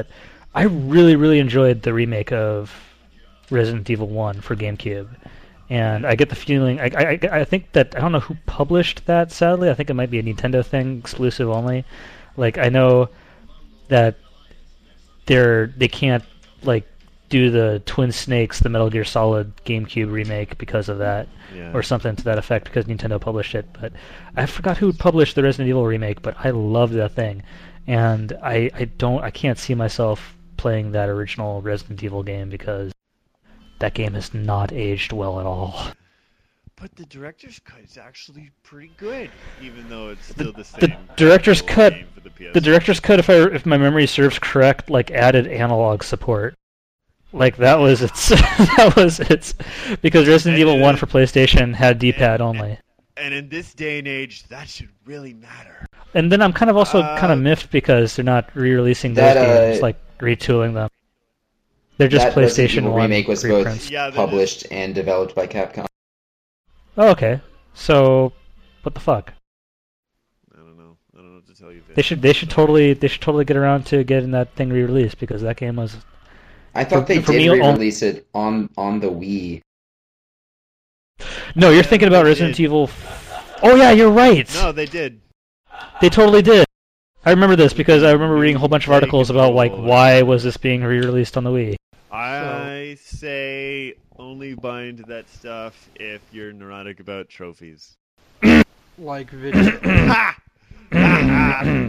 I really, really enjoyed the remake of Resident Evil one for GameCube. And I get the feeling, I, I, I think that, I don't know who published that, sadly. I think it might be a Nintendo thing, exclusive only. Like, I know that they're, they can't, like, do the Twin Snakes, the Metal Gear Solid GameCube remake because of that, Yeah. or something to that effect because Nintendo published it. But I forgot who published the Resident Evil remake, but I love that thing. And I, I don't, I can't see myself playing that original Resident Evil game because that game has not aged well at all. But the director's cut is actually pretty good, even though it's still the, same. The director's actual cut, game for the P S. the director's cut, if I, if my memory serves correct, like added analog support. Like that was its, that was its, because Resident And, Evil uh, one for PlayStation had D-pad only. And in this day and age, that should really matter. And then I'm kind of also Uh, kind of miffed because they're not re-releasing those That, uh, games, like retooling them. They're just That Resident PlayStation Evil one remake was reprints. both Yeah, that published and developed by Capcom. Oh, okay. So, what the fuck? I don't know. I don't know what to tell you. Vince. They should they should totally they should totally get around to getting that thing re-released because that game was. I thought For- they for did me, all- re-release it on on the Wii. No, you're Yeah, thinking about they Resident did. Evil. F- Oh yeah, you're right. No, they did. They totally did. I remember this because I remember reading a whole bunch of Take articles about like control. why was this being re-released on the Wii. I say only buy into that stuff if you're neurotic about trophies. Like video. Ha! Ha!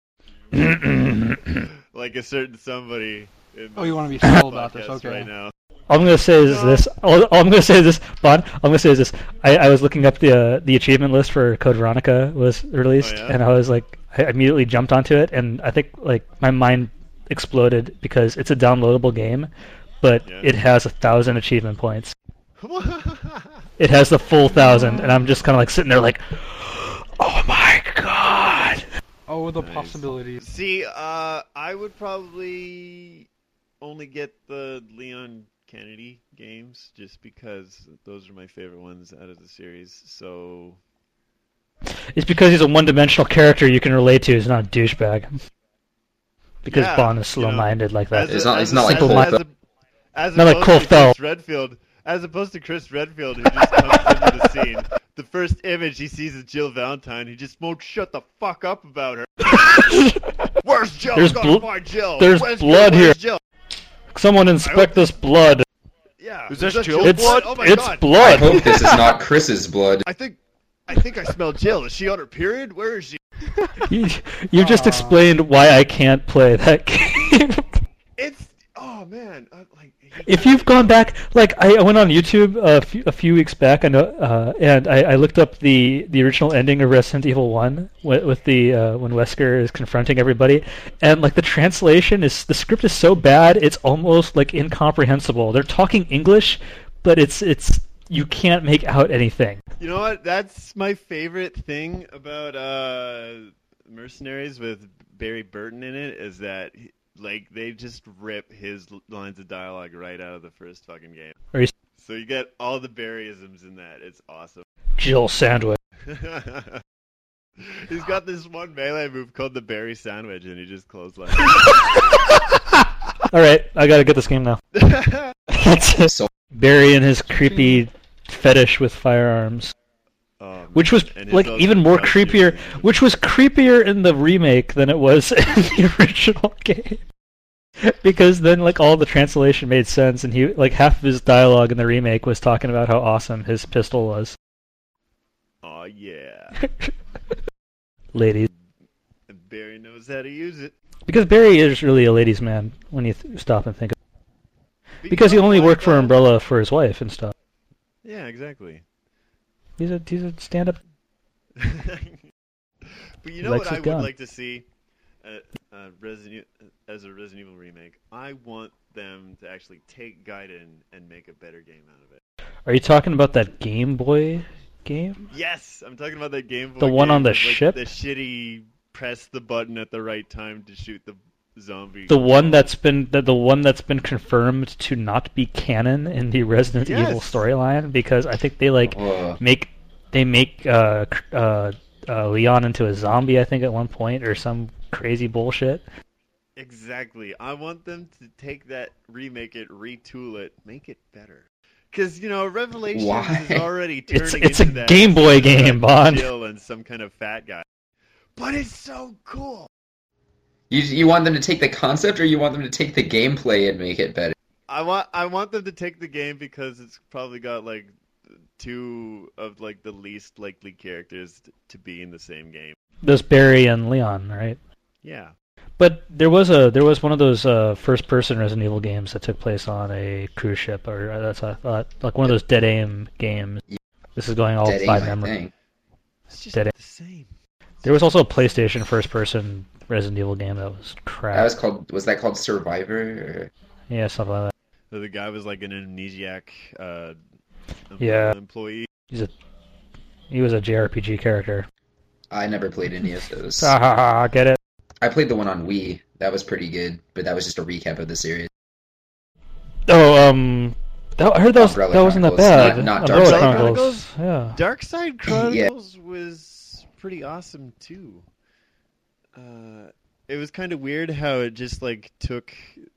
Like a certain somebody. In Oh, you want to be this subtle about this? podcast Okay. Right now. All I'm gonna say is No. this. All, all I'm gonna say is this. Bond. All I'm gonna say is this. I, I was looking up the uh, the achievement list for Code Veronica was released, Oh, yeah? and I was like, I immediately jumped onto it, and I think like my mind exploded because it's a downloadable game, but Yeah. it has a thousand achievement points. It has the full thousand, and I'm just kind of like sitting there like, oh my god. Oh, the Nice. possibilities. See, uh, I would probably only get the Leon Kennedy games just because those are my favorite ones out of the series. So It's because he's a one-dimensional character you can relate to. He's not a douchebag. Because Yeah, Bond is you know, slow-minded like that. as It's a- not- as it's a- not like as Cole a- as Fel- a- as Not like opposed Cole to Fel. Chris Redfield, as opposed to Chris Redfield, who just comes into the scene. The first image he sees is Jill Valentine. He just won't shut the fuck up about her. Where's Jill? There's Gotta bl- find Jill. there's Where's blood Jill? here. Where's Jill? Someone inspect this blood. Yeah. Is this that Jill's Jill's It's blood? Oh my it's god. I blood. hope this is not Chris's blood. I think I think I smell Jill. Is she on her period? Where is she? You, you just Aw. explained why I can't play that game. It's oh man. I, like he- If you've gone back, like I, I went on YouTube a few, a few weeks back, I know, uh, and I, I looked up the, the original ending of Resident Evil One with, with the uh, when Wesker is confronting everybody, and like the translation is the script is so bad it's almost like incomprehensible. They're talking English, but it's it's you can't make out anything. You know what? That's my favorite thing about uh, Mercenaries with Barry Burton in it is that he- like they just rip his l- lines of dialogue right out of the first fucking game. Are you So you get all the Barryisms in that. It's awesome. Jill Sandwich? He's got this one melee move called the Barry Sandwich, and he just clotheslines. All right, I gotta get this game now. That's it. So Barry and his creepy fetish with firearms. Oh, man. Which was And his like also even more costume. creepier, which was creepier in the remake than it was in the original game. Because then like all the translation made sense, and he like half of his dialogue in the remake was talking about how awesome his pistol was. Oh yeah. Ladies, And Barry knows how to use it. because Barry is really a ladies' man when you th- stop and think. Of it. Because he you know, only like, worked for uh, Umbrella for his wife and stuff. Yeah, exactly. He's a he's a stand-up. But you know likes what I his would gun. like to see uh, uh, Resident E- as a Resident Evil remake? I want them to actually take Gaiden and make a better game out of it. Are you talking about that Game Boy game? Yes, I'm talking about that Game Boy. The one game on the with, like, ship? The shitty press the button at the right time to shoot the zombie. The one that's been the, the one that's been confirmed to not be canon in the Resident Yes. Evil storyline because I think they like uh, make they make uh, cr- uh, uh, Leon into a zombie I think at one point or some crazy bullshit. Exactly. I want them to take that, remake it, retool it, make it better. Because, you know, Revelations Why? is already turning It's it's into a that Game Boy game, that Bond. Jill and some kind of fat guy. But it's so cool. You you want them to take the concept, or you want them to take the gameplay and make it better? I want I want them to take the game because it's probably got like two of like the least likely characters t- to be in the same game. There's Barry and Leon, right? Yeah. But there was a there was one of those uh, first-person Resident Evil games that took place on a cruise ship, or uh, that's what I thought, like one of those Dead Aim games. Yeah. This is going all Dead by Aim, I memory. think. It's just Did not it? the same. There was also a PlayStation first-person Resident Evil game that was crap. That was called. Was that called Survivor? Or... Yeah, something like that. So the guy was like an amnesiac uh, Yeah. employee. He's a he was a J R P G character. I never played any of those. Ha ha ha! Get it? I played the one on Wii. That was pretty good, but that was just a recap of the series. Oh, um, that, I heard that was, Umbrella that wasn't that Chronicles, bad. not- not Umbrella Dark Side Chronicles. Yeah. Dark Side Chronicles was pretty awesome too. Uh, it was kind of weird how it just like took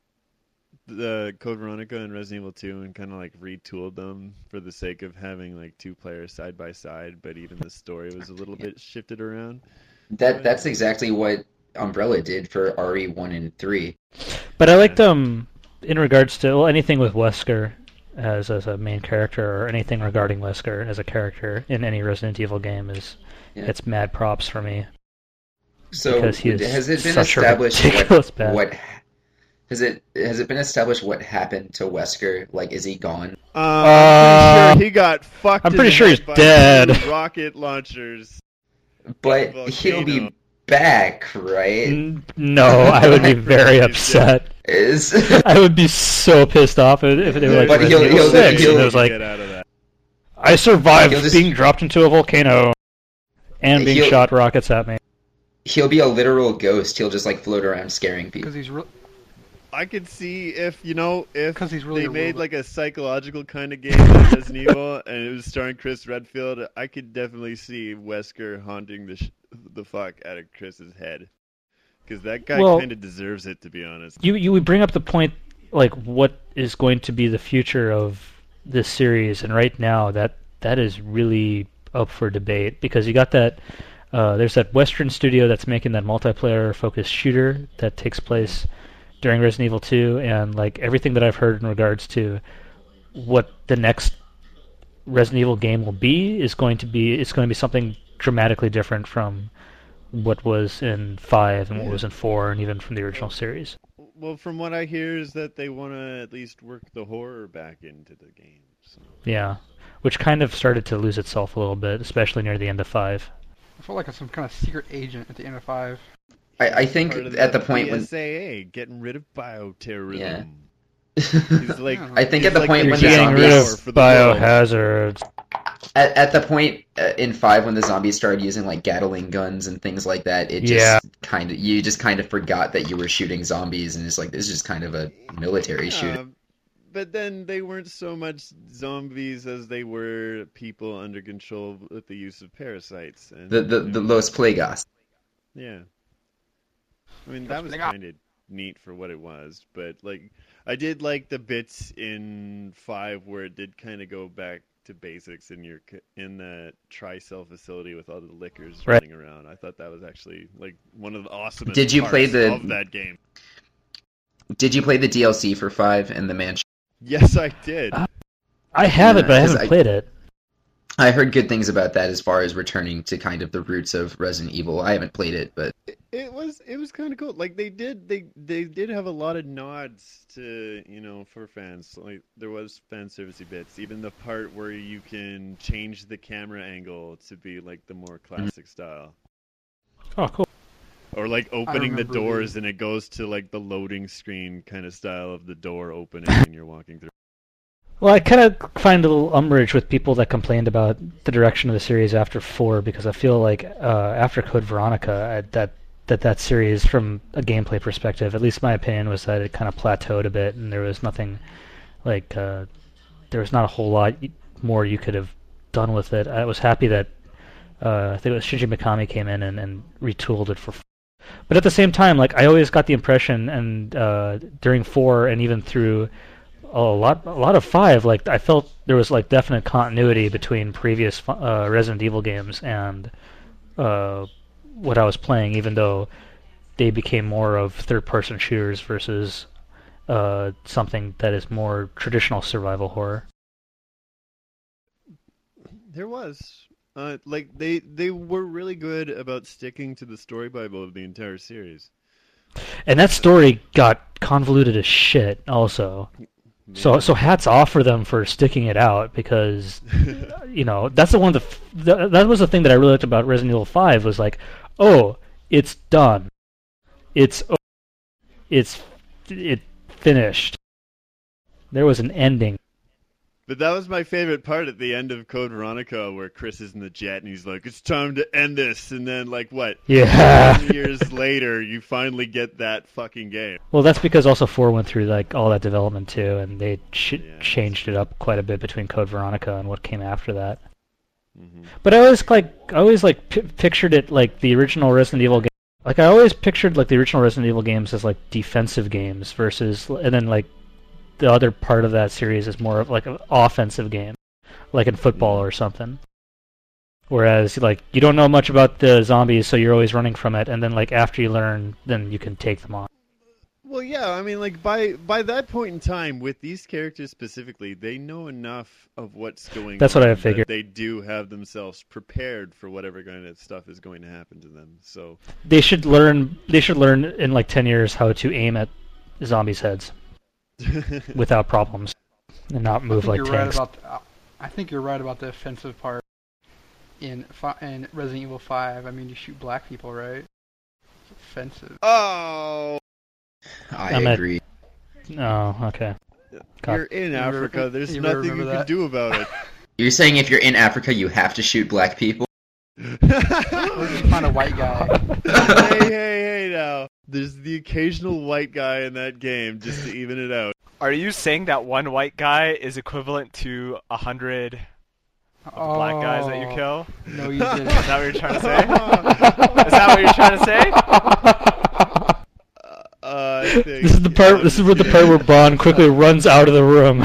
the Code Veronica and Resident Evil two and kind of like retooled them for the sake of having like two players side by side, but even the story was a little bit shifted around. That that's exactly what Umbrella did for R E one and three. But I liked um in regards to well, anything with Wesker as as a main character or anything regarding Wesker as a character in any Resident Evil game is Yeah. it's mad props for me. So Because he is has it been such a established ridiculous what, bad. what has it has it been established what happened to Wesker? Like, is he gone? Um, Uh, I'm pretty sure he got fucked. I'm in pretty the sure head he's by dead. two rocket launchers. But Volcano. he'll be back, right? N- No, I would be very He's upset. Is I would be so pissed off if if they were like But Resident he'll- Evil he'll- six, he'll- and it was like get out of that. I survived He'll just- being dropped into a volcano and being He'll- shot rockets at me. he'll be a literal ghost. He'll just like float around scaring people. Because he's re- I could see if you know if 'Cause he's really they a made robot. like a psychological kind of game like Resident Evil, and it was starring Chris Redfield. I could definitely see Wesker haunting the sh- the fuck out of Chris's head, because that guy Well- kind of deserves it, to be honest. You you would bring up the point like what is going to be the future of this series, and right now that that is really up for debate because you got that uh, there's that Western studio that's making that multiplayer focused shooter that takes place during Resident Evil two, and like everything that I've heard in regards to what the next Resident Evil game will be is going to be it's going to be something dramatically different from what was in five and what Yeah. was in four and even from the original series. Well, from what I hear is that they want to at least work the horror back into the game. So. Yeah, which kind of started to lose itself a little bit, especially near the end of five. I felt like some kind of secret agent at the end of five. I, I think Part of at the point B when S A A, getting rid of bioterrorism. Yeah. He's like, I think he's at the like point the when the Getting giant rid of zombies power for the world. biohazards. at, at the point uh, in five when the zombies started using like Gatling guns and things like that, it just Yeah. kind of you just kind of forgot that you were shooting zombies, and it's like this is just kind of a military shooter. Yeah, but then they weren't so much zombies as they were people under control with the use of parasites. And, The the the Los Plagas. Yeah. I mean, that was Plagas. kind of neat for what it was, but like, I did like the bits in five where it did kind of go back to basics in your c- in the Tricell facility with all the liquors Right. running around. I thought that was actually like one of the awesomest Did you play parts the- of that game. Did you play the D L C for five and the mansion? Yes, I did. Uh, I have it, but I Yeah, 'cause haven't I- played it. I heard good things about that as far as returning to kind of the roots of Resident Evil. I haven't played it, but It was it was kind of cool. Like they did they they did have a lot of nods to, you know, for fans. Like there was fan servicey bits. Even the part where you can change the camera angle to be like the more classic style. Oh, cool. Or like opening the remember doors and it goes to like the loading screen kind of style of the door opening when you're walking through. Well, I kind of find a little umbrage with people that complained about the direction of the series after four because I feel like uh, after Code Veronica, I, that that that series, from a gameplay perspective, at least my opinion was that it kind of plateaued a bit, and there was nothing like uh, there was not a whole lot more you could have done with it. I was happy that uh, I think it was Shinji Mikami came in and, and retooled it for. But at the same time, like I always got the impression, and uh, during four and even through a lot, a lot of five, like I felt there was like definite continuity between previous uh, Resident Evil games and uh, what I was playing, even though they became more of third-person shooters versus uh, something that is more traditional survival horror. There was. Uh, like they they were really good about sticking to the story bible of the entire series. And that story got convoluted as shit also. Yeah. So so hats off for them for sticking it out, because you know, that's the one of the, the that was the thing that I really liked about Resident Evil five was like, "Oh, it's done. It's it's it finished." There was an ending. But that was my favorite part at the end of Code Veronica, where Chris is in the jet and he's like, "It's time to end this." And then, like, what? Yeah. Ten years later, you finally get that fucking game. Well, that's because also four went through like all that development too, and they ch- Yeah. changed it up quite a bit between Code Veronica and what came after that. Mm-hmm. But I always like I always like p- pictured it like the original Resident Evil game. Like I always pictured like the original Resident Evil games as like defensive games versus, and then like the other part of that series is more of like an offensive game, like in football or something. Whereas like you don't know much about the zombies, so you're always running from it, and then like after you learn, then you can take them on. Well, yeah, I mean, like, by by that point in time, with these characters specifically, they know enough of what's going That's on. what I figured. That they do have themselves prepared for whatever kind of stuff is going to happen to them. So They should learn. They should learn in like ten years how to aim at zombies' heads without problems and not I move think like you're tanks. right about. The, I think you're right about the offensive part in fi- in Resident Evil five. I mean, you shoot black people, right? It's offensive. oh, I I'm at- agree. Oh, okay. God. you're in You Africa. remember- There's you nothing remember you can that? do about it. You're saying if you're in Africa, you have to shoot black people? Where did you find a white guy? hey, hey, hey! Now, there's the occasional white guy in that game just to even it out. Are you saying that one white guy is equivalent to a hundred of the black guys that you Oh, kill? No, you didn't. Is that what you're trying to say? Is that what you're trying to say? Uh, I think, This is the part. This is where the part where Bond quickly runs out of the room.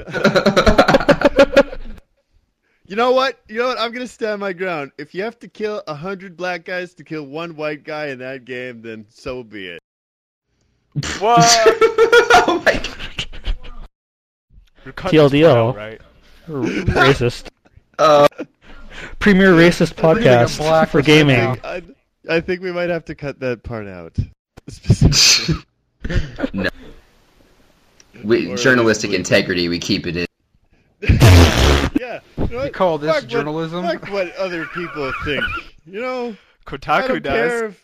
You know what? You know what? I'm gonna stand my ground. If you have to kill a hundred black guys to kill one white guy in that game, then so be it. What? Oh my god. You're cutting T L D this part O. out, right? R- racist. Uh, Premier racist We're getting a podcast black for percent gaming. now. I, I think we might have to cut that part out. Specifically. no. We, Or journalistic leave it. integrity, we keep it in. Yeah. You, know You what? call this Fuck what- journalism? Fuck what other people think. You know, I Kotaku don't does. care if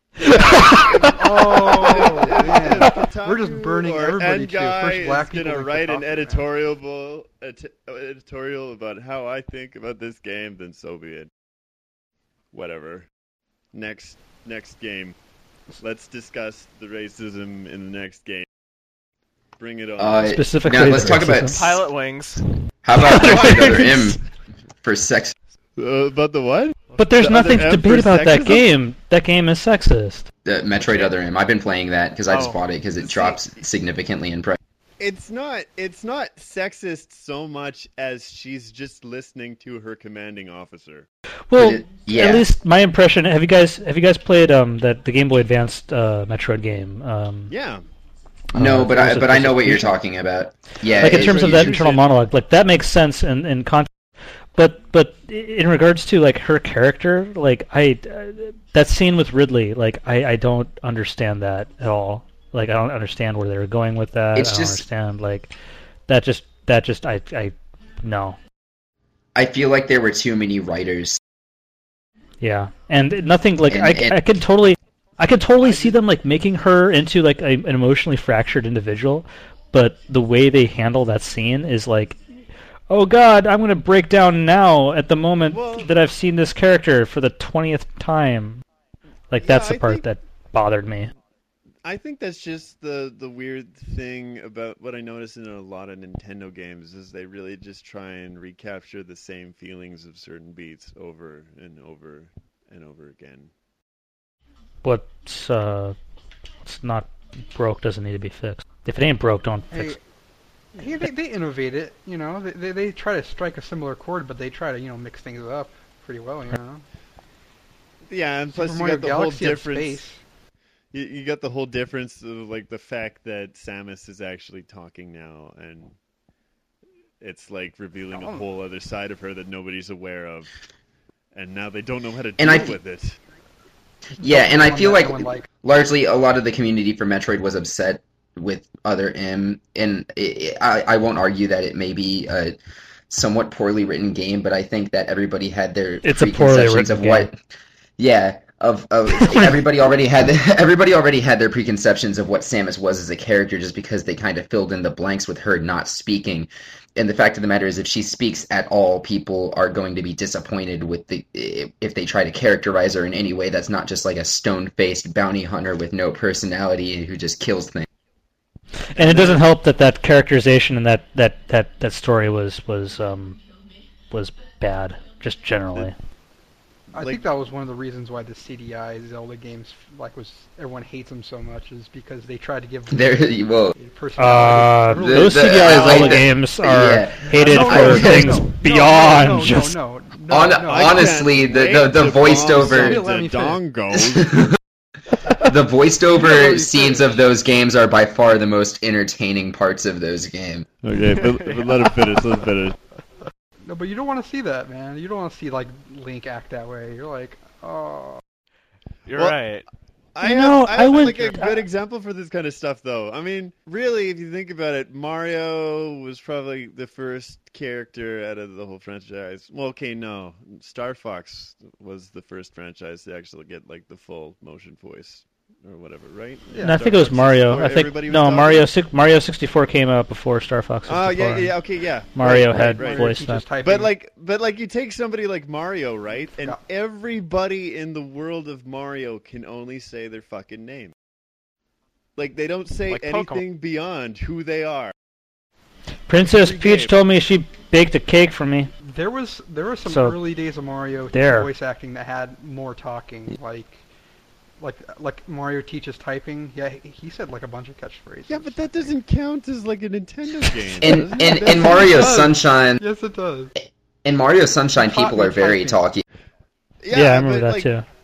Oh, man. Kotaku We're just burning or everybody, too. N-Guy First black is people, gonna then write an Kotaku, man. editorial ed- editorial about how I think about this game, then so be it. Whatever. Next next game. Let's discuss the racism in the next game. Bring it on. Uh, Specifically, now let's talk about racism. Pilot Wings. how about Metroid Other M for sex? Uh, about the what? But there's The nothing other to M debate for about that sexism? game. That game is sexist. The Metroid Other M. I've been playing that because I just Oh. bought it because it See- drops significantly in price. It's not it's not sexist so much as she's just listening to her commanding officer. Well, it- yeah. at least my impression. Have you guys have you guys played um that the Game Boy Advanced uh, Metroid game? Um, Yeah. No, uh, but was I it- but I was know it what you're Fusion? talking about. Yeah, Like in it- terms of you that should- internal monologue, like that makes sense in in context. But but in regards to like her character, like I uh, that scene with Ridley, like I I don't understand that at all. Like I don't understand where they were going with that. It's I don't just- understand like that just that just I I no. I feel like there were too many writers. Yeah, and nothing like And- I, and- I can totally, I can totally see them like making her into like a, an emotionally fractured individual, but the way they handle that scene is like, oh God, I'm gonna break down now at the moment Well- that I've seen this character for the twentieth time. Like Yeah, that's the I part think- that bothered me. I think that's just the the weird thing about what I notice in a lot of Nintendo games is they really just try and recapture the same feelings of certain beats over and over and over again. what's uh, what's not broke doesn't need to be fixed. If it ain't broke, don't fix Hey, it. hey, they, they innovate it, you know. They, they they try to strike a similar chord, but they try to you know mix things up pretty well, you know. Yeah, and plus Super you Mario got the Galaxy whole had difference. space. You, you got the whole difference of like the fact that Samus is actually talking now, and it's like revealing a Oh. whole other side of her that nobody's aware of, and now they don't know how to deal And I th- with it. Yeah, and I One feel that like no one liked. largely a lot of the community for Metroid was upset with Other M, and it, it, I, I won't argue that it may be a somewhat poorly written game, but I think that everybody had their It's a poorly preconceptions written of what, yeah, of, of everybody already had everybody already had their preconceptions of what Samus was as a character, just because they kind of filled in the blanks with her not speaking. And the fact of the matter is, if she speaks at all, people are going to be disappointed with the if they try to characterize her in any way that's not just like a stone-faced bounty hunter with no personality who just kills things. And it doesn't help that that characterization and that that that, that story was was um was bad, just generally. I Like- think that was one of the reasons why the C D I Zelda games like was everyone hates them so much is because they tried to give them There, well, a personality. Uh, The- those the- C D I I- Zelda I- games are yeah. hated No, for no, no, things no, no, beyond no, no, just. no, no, no, On- no, I honestly, can't the- wait the- the to voiced bomb over- some Let me to finish. dongos. the voiced Yeah, over let me scenes finish. of those games are by far the most entertaining parts of those games. Okay, but, but let him finish. Let him finish. No, but you don't want to see that, man. You don't want to see like Link act that way. You're like, oh. You're Well, right. I You have, know, I I have would- like a good example for this kind of stuff, though. I mean, really, if you think about it, Mario was probably the first character out of the whole franchise. Well, okay, no, Star Fox was the first franchise to actually get like the full motion voice or whatever, right? Yeah. And I think it was Star Fox Mario. sixty-four, I think everybody was no talking? Mario. Six, Mario sixty-four came out before Star Fox Oh sixty-four. yeah, yeah, okay, yeah. Mario Right, had right, right. voice teaches stuff. typing. But like, but like, you take somebody like Mario, right? And Yeah. everybody in the world of Mario can only say their fucking name. Like, they don't say Like Pokemon. anything beyond who they are. Princess Every Peach game. told me she baked a cake for me. There was there were some So, early days of Mario there. voice acting that had more talking, like like like Mario teaches typing. Yeah, he, he said like a bunch of catchphrases. Yeah, but that doesn't count as like a Nintendo game. In doesn't in, it? in Mario does. Sunshine, Yes, it does. in Mario Sunshine, Taught people me are very typing. talky. Yeah, I remember but, that like, too.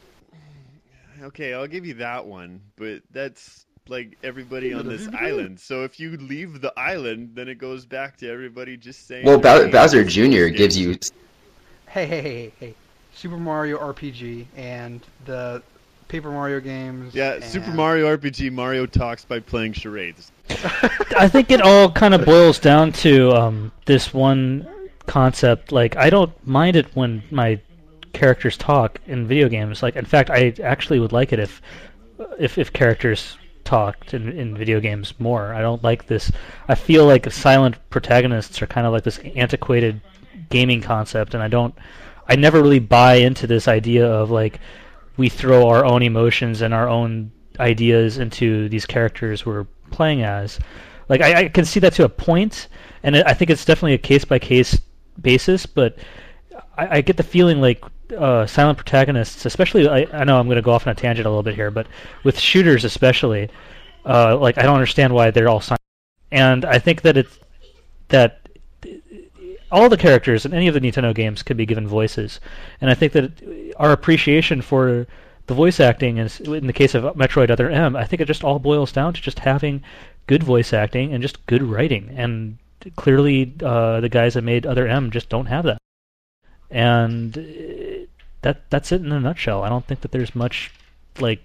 Okay, I'll give you that one, but that's like everybody on this Yeah. island. So if you leave the island, then it goes back to everybody just saying. Well, their Bow- names. Bowser Junior gives you Hey, hey, hey, hey, hey! Super Mario R P G and the Paper Mario games. Yeah, and- Super Mario R P G. Mario talks by playing charades. I think it all kind of boils down to um, this one concept. Like, I don't mind it when my characters talk in video games. Like, in fact, I actually would like it if if, if characters talked in, in video games more. I don't like this. I feel like silent protagonists are kind of like this antiquated gaming concept, and I don't. I never really buy into this idea of like we throw our own emotions and our own ideas into these characters we're playing as. Like I, I can see that to a point, and I think it's definitely a case by case basis. But I, I get the feeling like uh, silent protagonists, especially. I, I know I'm going to go off on a tangent a little bit here, but with shooters especially, uh, like I don't understand why they're all silent. And I think that it's that all the characters in any of the Nintendo games could be given voices, and I think that our appreciation for the voice acting is, in the case of Metroid Other M, I think it just all boils down to just having good voice acting and just good writing. And clearly, uh, the guys that made Other M just don't have that. And uh, that that's it in a nutshell. I don't think that there's much like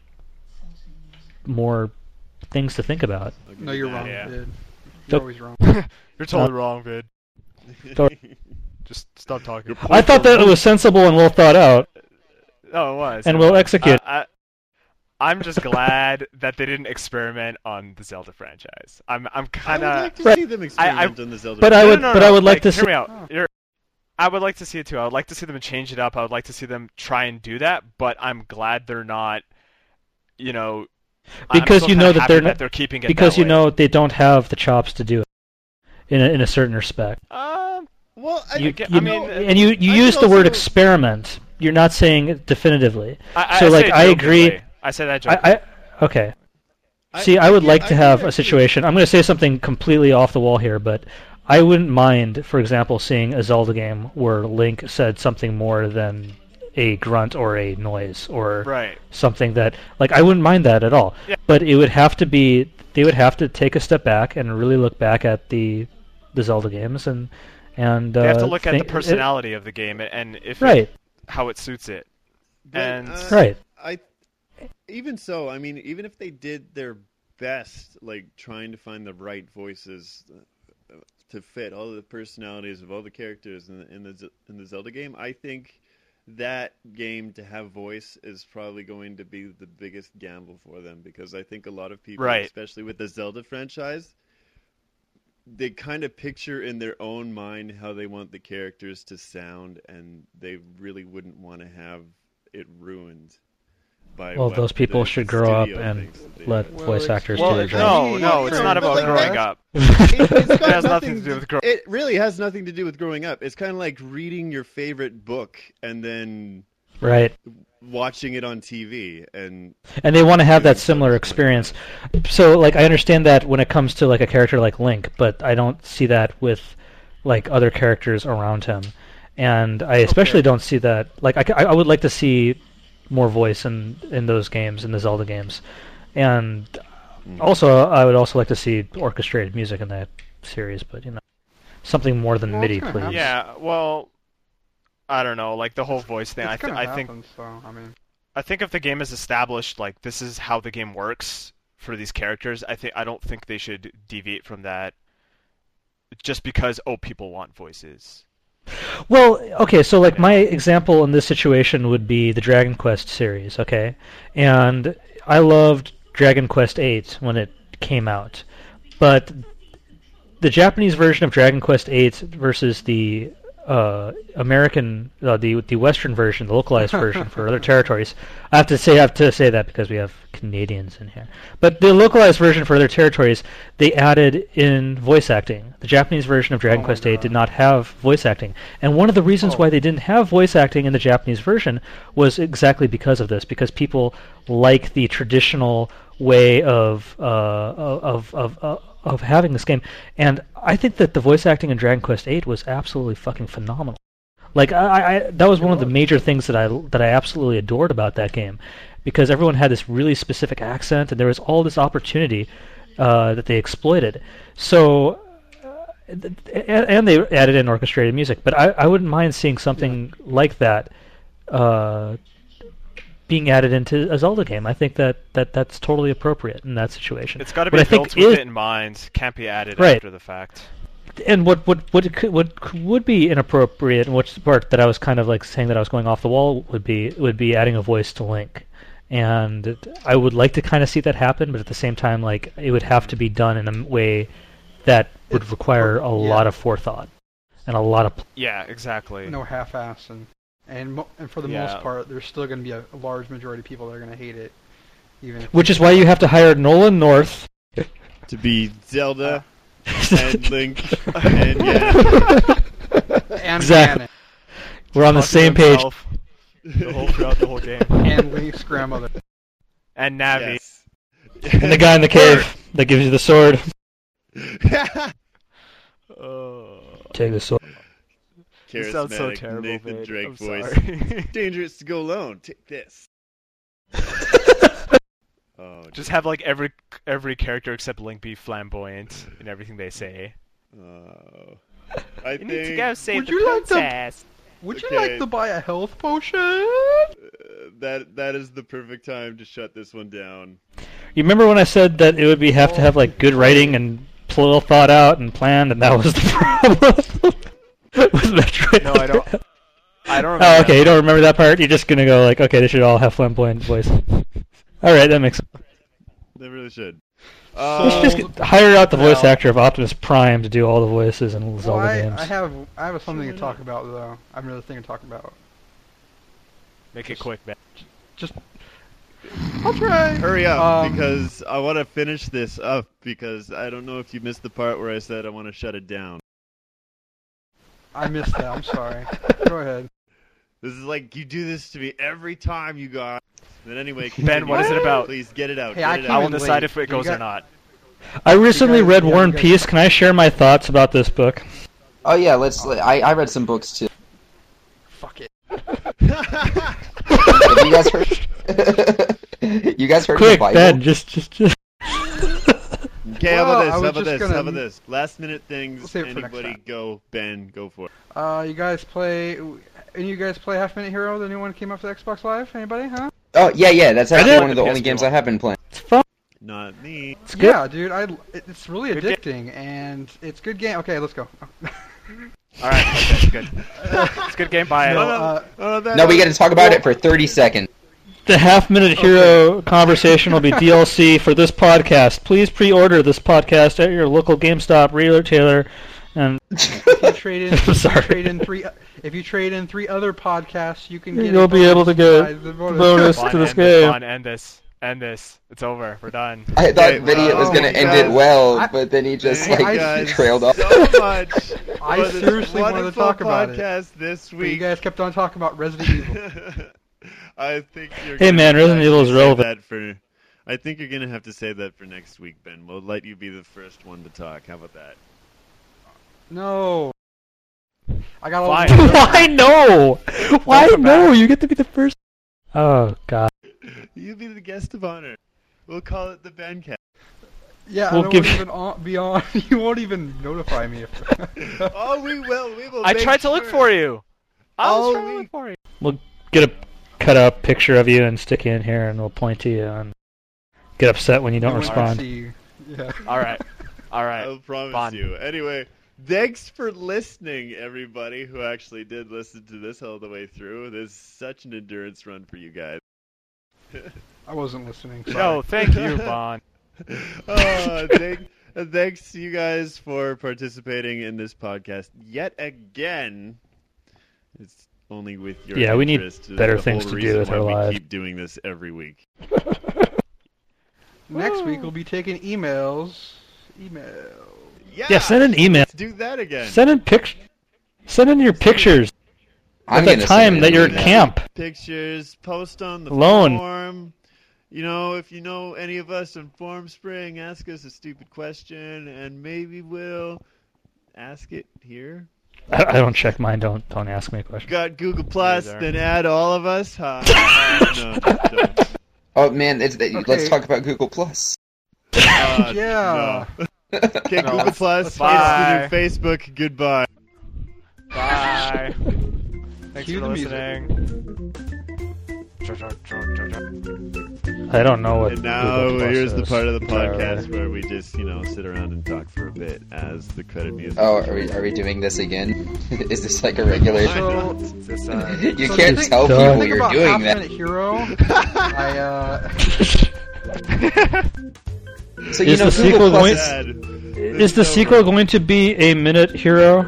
more things to think about. No, you're wrong, Yeah. dude. You're Nope. always wrong. You're totally wrong, Vid. Just stop talking. I thought that it was sensible and well thought out, Oh, it was. and well executed. I, I, I'm just glad that they didn't experiment on the Zelda franchise. I'm I'm I kind would of. like to Right. see them I- experiment on the Zelda. But I No, would- no, no, but no, I would like to hear see- me out. Oh. You're- I would like to see it too. I would like to see them change it up. I would like to see them try and do that. But I'm glad they're not. You know. I'm Because still you kinda know that happy they're not- they're keeping it because that you way. know they don't have the chops to do it in a, in a certain respect. Um. well, I, You, get- you- I mean, and you, you I use could the word also- experiment. You're not saying it definitively. I, I so, say like, it I agree. jokingly. I said that I, joke. I okay. I- See, I I would get- like I to get have a actually- situation. I'm going to say something completely off the wall here, but I wouldn't mind, for example, seeing a Zelda game where Link said something more than a grunt or a noise or Right. something that, like, I wouldn't mind that at all. Yeah. But it would have to be, they would have to take a step back and really look back at the the Zelda games and and They have to uh, look at think- the personality of the game and if It, right, it, how it suits it. But, And uh, right. I even so, I mean, even if they did their best, like trying to find the right voices uh, to fit all the personalities of all the characters in the, in the Z- in the Zelda game, I think that game to have voice is probably going to be the biggest gamble for them because I think a lot of people, Right. especially with the Zelda franchise, they kind of picture in their own mind how they want the characters to sound, and they really wouldn't want to have it ruined by Well, what those people the should grow up studio and thinks that they let have. Well, voice it's- actors well, do their it's- job. no, no, it's not about Like, growing that's- up. It, it's got It has nothing to do with growing. It really has nothing to do with growing up. It's kind of like reading your favorite book and then Right. watching it on T V. And And they want to have that doing similar something like experience. So, like, I understand that when it comes to like a character like Link, but I don't see that with like other characters around him. And I especially Okay. don't see that. Like, I, c- I would like to see more voice in in those games, in the Zelda games. And also, I would also like to see orchestrated music in that series. But you know, something more than Well, MIDI, it's gonna please. happen. Yeah, well, I don't know, like the whole voice thing. It's I, th- gonna I think happen, so I mean, I think if the game is established, like this is how the game works for these characters, I think I don't think they should deviate from that just because oh people want voices. Well, okay, so like my example in this situation would be the Dragon Quest series, okay? And I loved Dragon Quest eight when it came out. But the Japanese version of Dragon Quest eight versus the uh, American, uh, the the Western version, the localized version for other territories. I have to say, I have to say that because we have Canadians in here. But the localized version for other territories, they added in voice acting. The Japanese version of Dragon Oh my Quest eight God. did not have voice acting, and one of the reasons Oh. why they didn't have voice acting in the Japanese version was exactly because of this. Because people like the traditional way of uh, of of of of having this game, and I think that the voice acting in Dragon Quest eight was absolutely fucking phenomenal. Like I, I that was one of the major things that I that I absolutely adored about that game, because everyone had this really specific accent, and there was all this opportunity uh, that they exploited. So, uh, th- and, and they added in orchestrated music. But I, I wouldn't mind seeing something like that uh, being added into a Zelda game. I think that, that that's totally appropriate in that situation. It's got to What be I think built with is- it in mind. Can't be added Right. after the fact. And what what what it could, what could- would be inappropriate, and which part that I was kind of like saying that I was going off the wall would be would be adding a voice to Link, and I would like to kind of see that happen, but at the same time, like it would have to be done in a way that would It's require per- a yeah. lot of forethought and a lot of. Yeah, exactly. no half-ass, and and mo- and for the Yeah. most part, there's still going to be a, a large majority of people that are going to hate it, even. If Which is why you have to hire Nolan North. to be Zelda Uh, and Link and Ganon. and Exactly. Ganon, We're on the Talking to same page. himself The whole throughout the whole game. and Link's grandmother. And Navi. Yes. And the guy in the cave that gives you the sword. Oh, Take the sword. this sounds so Charismatic terrible, Nathan Vade. Drake I'm voice. sorry. Dangerous to go alone. Take this. Oh, Just have like every every character except Link be flamboyant in everything they say. Oh. I You think need to go save Would the you like to- princess. Would you Okay. like to buy a health potion? uh, that that is the perfect time to shut this one down. You remember when I said that it would be have to have like good writing and well thought out and planned, and that was the problem with Metroid? No, I don't. I don't remember. Oh, okay. that. You don't remember that part? You're just gonna go like, okay, they should all have flamboyant voice. All right, that makes sense. They really should. We Uh, should just get, hire out the voice Well- actor of Optimus Prime to do all the voices in Well, Zelda I, games. I have I have something to talk about though. I have another thing to talk about. Make it quick, man. Just I'll try. hurry up Um, because I want to finish this up because I don't know if you missed the part where I said I want to shut it down. I missed that. I'm sorry. Go ahead. This is like you do this to me every time, you guys. But anyway, Ben, what is it about? Please get it out. Hey, get I it came I out. will in decide late. if it Do you goes got- or not. I recently guys- read yeah, War and you guys- Peace. Can I share my thoughts about this book? Oh yeah, let's. I I read some books too. Fuck it. Have you guys heard? You guys heard Quick, the Bible? Ben, just, just, just. Okay, how Well, about I this? was How about just this? gonna- How about this? Last minute things. We'll save it for next Anybody time. go? Ben, go for it. Uh, you guys play? Any of you guys play Half Minute Hero? The new one came up to Xbox Live. Anybody? Huh? Oh yeah, yeah. That's actually did. one of the P S only P games one. I have been playing. It's fun. Not me. It's good. Yeah, dude. I. It's really Good addicting, and it's good game. Okay, let's go. All right, okay, good. It's a good game. Buy it. No, uh, Oh, that No, we got to talk about it for thirty seconds. The half minute hero conversation will be D L C for this podcast. Please pre-order this podcast at your local GameStop, retailer, and if you trade in, if you Sorry. trade in three, if you trade in three other podcasts, you can get. you'll a be able to bonus get by the bonus. bonus Come on, to this end this. game. Come on, end this. End this. It's over. We're done. I thought Okay, Video was oh gonna my end God. it well, I- but then he just Thank like you guys trailed off. so much. I for this seriously wanted to wonderful talk about it. podcast this But you week. guys kept on talking about Resident Evil. I think you're. Hey, gonna man, have to Resident Evil is actually save relevant. That for, I think you're gonna have to save that for next week, Ben. We'll let you be the first one to talk. How about that? No. I got all Fine. the Why no? Why Welcome no? back. You get to be the first. Oh God. You be the guest of honor. We'll call it the Bencast. Yeah, We'll and it give- won't even on, be on. You won't even notify me if. Oh, we will. We will. I make tried to look sure. for you. I was Oh, trying to we- look for you. We'll get a cut out picture of you and stick you in here, and we'll point to you and get upset when you don't No one can respond. see you. Yeah. All right. All right. I'll promise Bond. you. Anyway, thanks for listening, everybody who actually did listen to this all the way through. This is such an endurance run for you guys. I wasn't listening. Sorry. No, thank you, Bond. Oh, thank, uh, thanks to you guys for participating in this podcast yet again. It's only with your Yeah, we need interest, better the things whole to do reason with why our we lives. keep doing this every week. Next week we'll be taking emails. Email. Yeah, Yeah, send an email. Let's do that again. Send in pic. Send in your pictures I'm at the gonna time send that it you're an at email. camp. Pictures, post on the Alone. forum. You know, if you know any of us on Forum Spring, ask us a stupid question, and maybe we'll ask it here. I, I don't check mine. Don't don't ask me a question. Got Google Plus, Either. then add all of us. Ha, ha, ha. no, don't. Oh man, it's, let's Okay. talk about Google Plus. Uh, Yeah. no. Okay, No, Google let's- Plus, let's- it's bye. the new Facebook. Goodbye. Bye. Thanks Cue for the music. listening. I don't know what. And now Google Plus here's the is. part of the Sorry. podcast where we just, you know, sit around and talk for a bit as the credit music. Oh, are we are we doing this again? Is this like a regular? Why So, not? Is this, uh, You so can't the thing- tell the people thing you're about doing Half that. Minute Hero, I uh, So you Is know, the Google sequel Plus going- is- Sad. Is the It's sequel over. going to be a minute hero?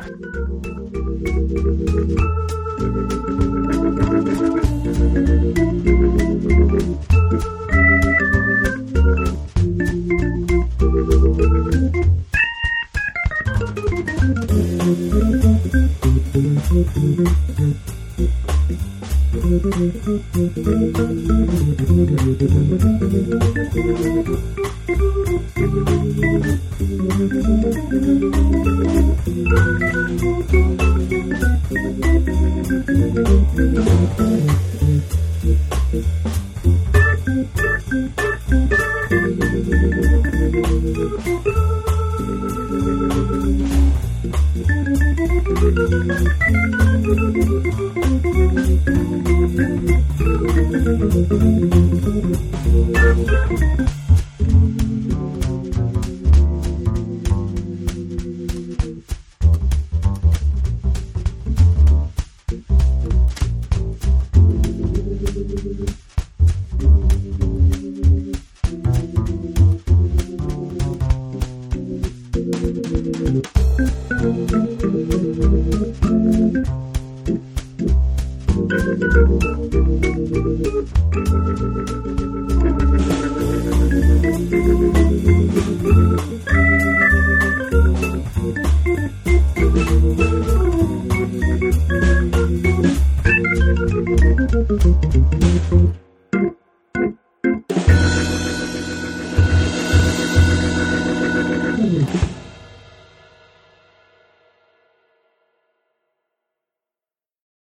Bye.